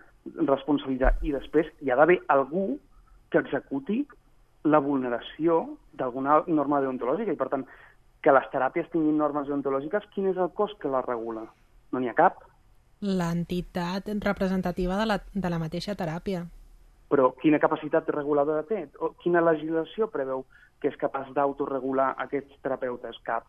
i després hi ha d'haver algú que executi la vulneració d'alguna norma deontològica, i per tant, que les teràpies tinguin normes deontològiques, quin és el cost que les regula? No n'hi ha cap.
L'entitat representativa de la mateixa teràpia.
Però quina capacitat reguladora té? O quina legislació preveu que és capaç d'autoregular aquests terapeutes? Cap.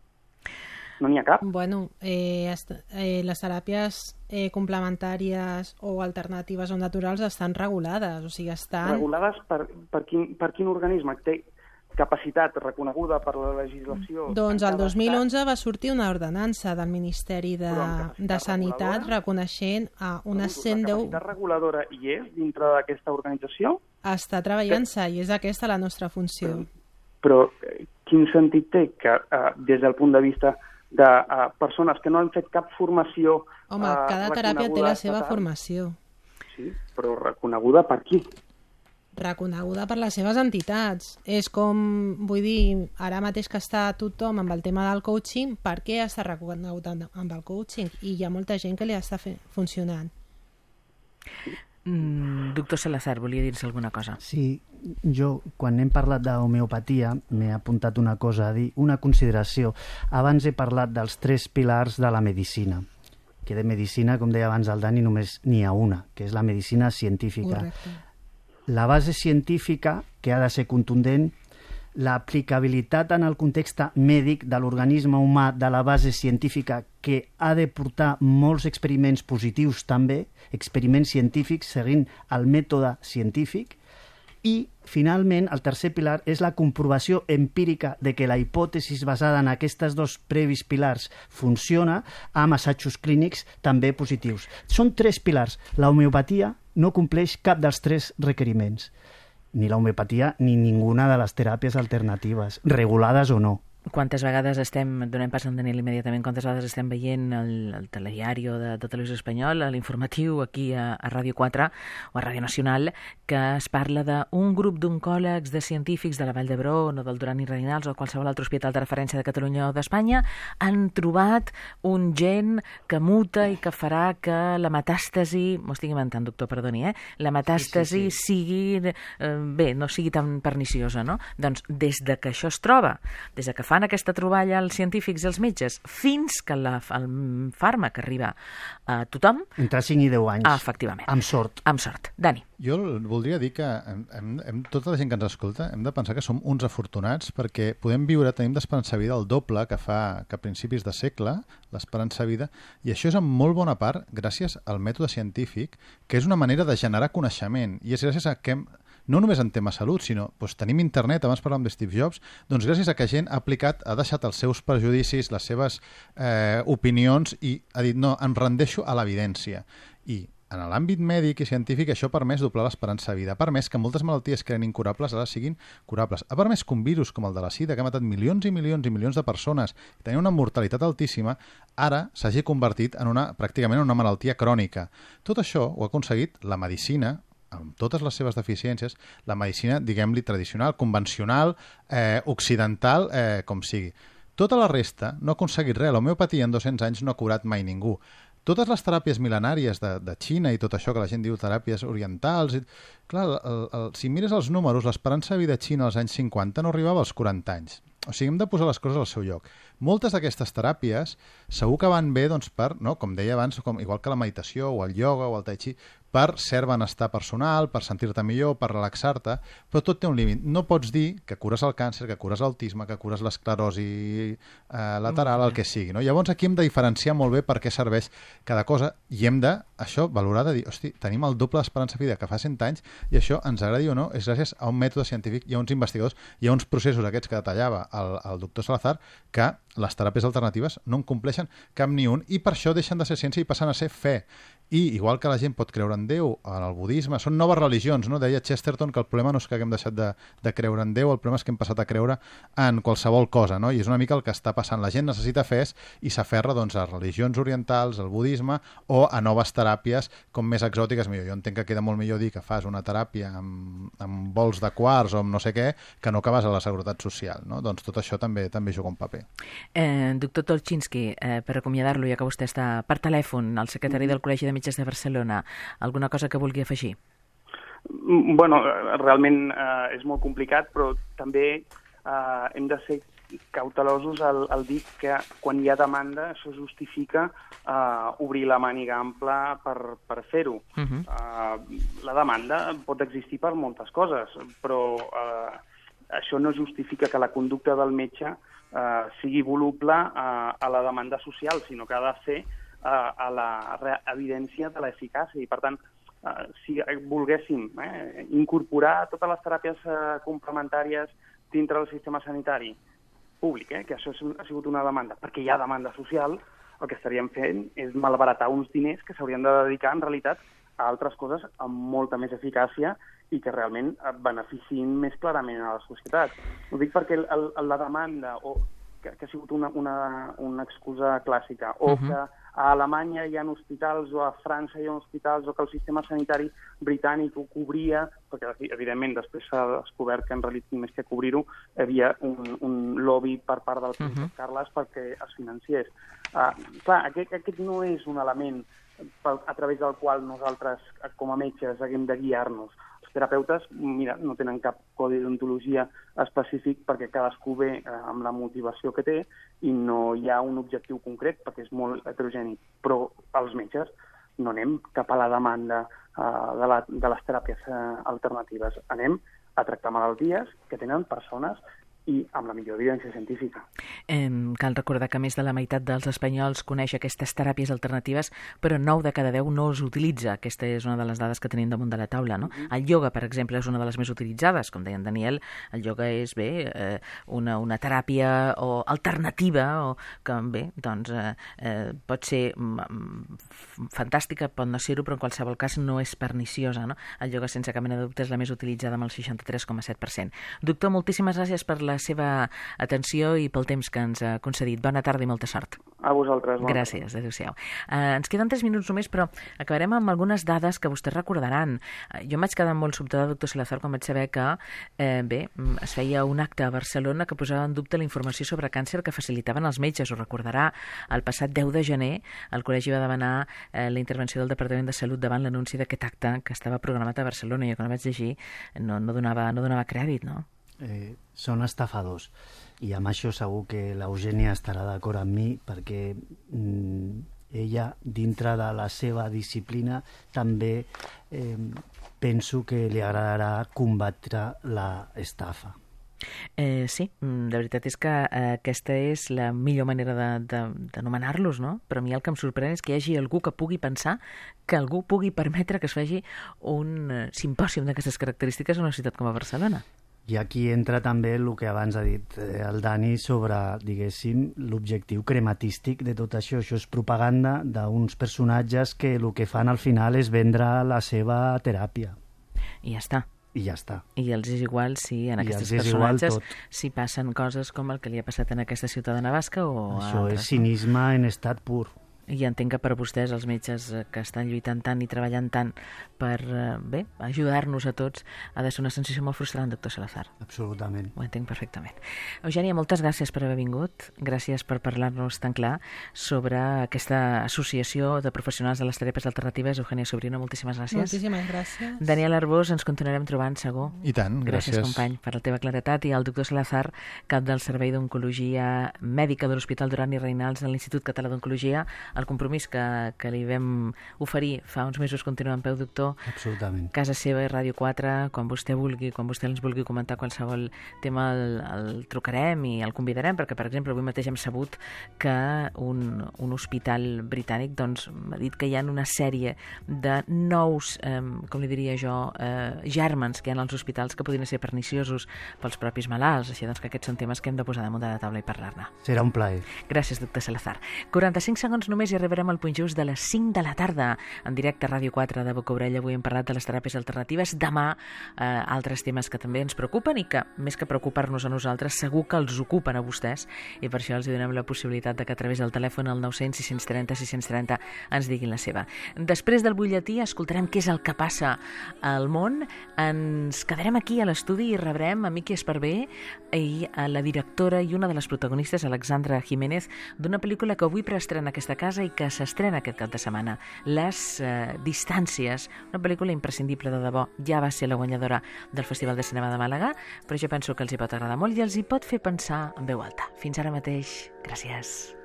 No n'hi ha cap.
Bueno, les teràpies complementàries o alternatives o naturals estan regulades, o sigui, estan...
Regulades per quin organisme? Té capacitat reconeguda per la legislació...
Doncs el 2011 va sortir una ordenança del Ministeri de Sanitat reconeixent a unes 110...
La capacitat reguladora hi és dintre d'aquesta organització?
Està treballant-se i és aquesta la nostra funció.
Però quin sentit té que des del punt de vista de persones que no han fet cap formació...
Home, cada teràpia té la seva formació.
Sí, però reconeguda per qui?
Reconeguda per les seves entitats. És com, vull dir, ara mateix que està tothom amb el tema del coaching, per què està reconegut amb el coaching? I hi ha molta gent que li està funcionant.
Doctor Salazar, volia dir-se alguna cosa?
Sí, jo, quan hem parlat d'homeopatia, m'he apuntat una cosa a dir, una consideració. Abans he parlat dels 3 pilars de la medicina, que de medicina, com deia abans el Dani, només n'hi ha una, que és la medicina científica.
Correcte.
La base científica, que ha de ser contundent, l'aplicabilitat en el context mèdic de l'organisme humà de la base científica, que ha de portar molts experiments positius també, experiments científics seguint el mètode científic, i, finalment, el tercer pilar és la comprovació empírica de que la hipòtesi basada en aquests 2 previs pilars funciona amb assajos clínics també positius. Són 3 pilars. La homeopatia no compleix cap dels 3 requeriments. Ni la homeopatia ni ninguna de les teràpies alternatives, regulades o no.
Quantes vegades donem pas a en Daniel immediatament, quantes vegades estem veient el telediari de Televisió Espanyola, l'informatiu aquí a Ràdio 4 o a Ràdio Nacional, que es parla d'un grup d'oncòlegs, de científics de la Vall d'Hebron o del Duran i Redinals o qualsevol altre hospital de referència de Catalunya o d'Espanya, han trobat un gen que muta i que farà que la metàstasi, m'ho estic inventant, doctor, perdoni, la metàstasi sigui, no sigui tan perniciosa, no? Doncs des de que això es troba, des de que fan aquesta troballa els científics i els metges fins que el fàrmac arriba a tothom...
Entre 5 i 10 anys.
Efectivament.
Amb sort.
Amb sort. Dani.
Jo voldria dir que tota la gent que ens escolta hem de pensar que som uns afortunats perquè tenim d'esperança vida el doble que a principis de segle, l'esperança vida, i això és en molt bona part gràcies al mètode científic, que és una manera de generar coneixement, i és gràcies a que no només en tema salut, sinó tenim internet, abans parlàvem de Steve Jobs, doncs gràcies a que gent ha deixat els seus prejudicis, les seves opinions i ha dit, no, em rendeixo a l'evidència. I en l'àmbit mèdic i científic això ha permès doblar l'esperança de vida, ha permès que moltes malalties que eren incurables ara siguin curables, ha permès que un virus com el de la sida, que ha matat milions i milions i milions de persones, que tenia una mortalitat altíssima, ara s'hagi convertit pràcticament en una malaltia crònica. Tot això ho ha aconseguit la medicina, amb totes les seves deficiències, la medicina, diguem-li, tradicional, convencional, occidental, com sigui. Tota la resta no ha aconseguit res. L'homeopatia en 200 anys no ha curat mai ningú. Totes les teràpies mil·lenàries de Xina i tot això que la gent diu teràpies orientals... Clar, si mires els números, l'esperança de vida a Xina als anys 50 no arribava als 40 anys. O sigui, hem de posar les coses al seu lloc. Moltes d'aquestes teràpies segur que van bé, doncs, com deia abans, igual que la meditació o el ioga o el tai chi, per cert benestar personal, per sentir-te millor, per relaxar-te, però tot té un límit. No pots dir que cures el càncer, que cures l'autisme, que cures l'esclerosi lateral, el que sigui. No? Llavors aquí hem de diferenciar molt bé per què serveix cada cosa i hem de, això, valorar de dir, hosti, tenim el doble d'esperança de vida que fa 100 anys i això, ens agradi o no, és gràcies a un mètode científic, hi ha uns investigadors, hi ha uns processos aquests que detallava el doctor Salazar que les teràpies alternatives no en compleixen cap ni un i per això deixen de ser ciència i passen a ser fe. I igual que la gent pot creure en Déu, en el budisme, són noves religions, no? Deia Chesterton que el problema no és que haguem deixat de creure en Déu, el problema és que hem passat a creure en qualsevol cosa, no? I és una mica el que està passant. La gent necessita fes i s'aferra doncs, a religions orientals, al budisme o a noves teràpies com més exòtiques. Millor, jo entenc que queda molt millor dir que fas una teràpia amb bols de quarts o amb no sé què, que no que vas a la Seguretat Social, no? Doncs tot això també juga un paper.
Doctor Tolchinsky, per acomiadar-lo, ja que vostè està per telèfon, el secretari del Col·legi de Metges de Barcelona, alguna cosa que vulgui afegir?
Bueno, realment és molt complicat, però també hem de ser cautelosos al dir que quan hi ha demanda això justifica obrir la màniga ampla per fer-ho. La demanda pot existir per moltes coses, però això no justifica que la conducta del metge sigui voluble a la demanda social, sinó que ha de ser a la evidència de l'eficàcia. I, per tant, si volguéssim incorporar totes les teràpies complementàries dintre del sistema sanitari públic, que això ha sigut una demanda, perquè hi ha demanda social, el que estaríem fent és malbaratar uns diners que s'haurien de dedicar, en realitat, a altres coses amb molta més eficàcia i que realment beneficien més clarament a la societat. Ho dic perquè la demanda, que ha sigut una excusa clàssica, o que a Alemanya hi ha hospitals, o a França hi ha hospitals, o que el sistema sanitari britànic ho cobria, perquè evidentment després s'ha descobert que en realitat més que cobrir-ho hi havia un lobby per part del príncep Carles perquè es financiés. Clar, aquest no és un element a través del qual nosaltres, com a metges, haguem de guiar-nos. Els terapeutes, mira, no tenen cap codi d'ontologia específic perquè cadascú ve amb la motivació que té i no hi ha un objectiu concret perquè és molt heterogeni. Però els metges no anem cap a la demanda de les teràpies alternatives. Anem a tractar malalties que tenen persones i amb la millor evidència científica.
Cal recordar que més de la meitat dels espanyols coneix aquestes teràpies alternatives, però 9 de cada 10 no els utilitza. Aquesta és una de les dades que tenim damunt de la taula, no? El ioga, per exemple, és una de les més utilitzades. Com deia en Daniel, el ioga és una teràpia alternativa o que doncs, pot ser fantàstica, pot no ser-ho, però en qualsevol cas no és perniciosa, no? El ioga, sense cap mena de dubte, és la més utilitzada amb el 63,7%. Doctor, moltíssimes gràcies per la seva atenció i pel temps que ens ha concedit. Bona tarda i molta sort.
A vosaltres.
Gràcies, adéu-siau. Ens queden 3 minuts només, però acabarem amb algunes dades que vostès recordaran. Jo em vaig quedar molt sobtada, doctor Salazar, quan vaig saber que es feia un acte a Barcelona que posava en dubte la informació sobre càncer que facilitaven els metges. Ho recordarà, el passat 10 de gener el col·legi va demanar la intervenció del Departament de Salut davant l'anunci d'aquest acte que estava programat a Barcelona. Jo quan el vaig llegir no donava crèdit, no?
Són estafadors i amb això segur que l'Eugènia estarà d'acord amb mi perquè ella dintre de la seva disciplina també penso que li agradarà combatre l'estafa.
Sí, la veritat és que aquesta és la millor manera d'anomenar-los, no? Però a mi el que em sorprèn és que hi hagi algú que pugui pensar, que algú pugui permetre que es faci un simpòsium d'aquestes característiques en una ciutat com a Barcelona.
I aquí entra també el que abans ha dit el Dani sobre, diguéssim, l'objectiu crematístic de tot això. Això és propaganda d'uns personatges que el que fan al final és vendre la seva teràpia.
I ja està.
I ja està.
I els és igual si en aquests personatges si passen coses com el que li ha passat en aquesta ciutadana basca o
això
altres.
És cinisme en estat pur.
I entenc que per vostès, els metges que estan lluitant tant i treballant tant per ajudar-nos a tots, ha de ser una sensació molt frustrant, doctor Salazar.
Absolutament.
Ho entenc perfectament. Eugènia, moltes gràcies per haver vingut. Gràcies per parlar-nos tan clar sobre aquesta associació de professionals de les teràpies alternatives. Eugènia Sobrino, moltíssimes gràcies.
Moltíssimes gràcies.
Daniel Arbós, ens continuarem trobant, segur.
I tant, gràcies.
Gràcies, company, per la teva claretat. I al doctor Salazar, cap del Servei d'Oncologia Mèdica de l'Hospital Duran i Reynals de l'Institut Català d'Oncologia, el compromís que li vam oferir fa uns mesos continua en peu, doctor.
Absolutament.
Casa seva i Ràdio 4, quan vostè vulgui, quan vostè ens vulgui comentar qualsevol tema, el trucarem i el convidarem, perquè, per exemple, avui mateix hem sabut que un hospital britànic doncs, m'ha dit que hi ha una sèrie de nous, com li diria jo, gèrmens que hi ha als hospitals que podrien ser perniciosos pels propis malalts, així doncs que aquests són temes que hem de posar damunt de la taula i parlar-ne.
Serà un plaer.
Gràcies, doctor Salazar. 45 segons només i arribarem al punt just de les 5 de la tarda en directe a Ràdio 4 de Bocaorella. Avui hem parlat de les teràpies alternatives. Demà altres temes que també ens preocupen i que, més que preocupar-nos a nosaltres, segur que els ocupen a vostès i per això els donem la possibilitat de que a través del telèfon al 900 630 630 ens diguin la seva. Després del butlletí escoltarem què és el que passa al món. Ens quedarem aquí a l'estudi i rebrem a Miqui Esparvé i a la directora i una de les protagonistes, Alexandra Jiménez, d'una pel·lícula que avui preestrena aquesta casa i que s'estrena aquest cap de setmana. Les distàncies, una pel·lícula imprescindible de debò. Ja va ser la guanyadora del Festival de Cinema de Màlaga, però jo penso que els hi pot agradar molt i els hi pot fer pensar en veu alta. Fins ara mateix. Gràcies.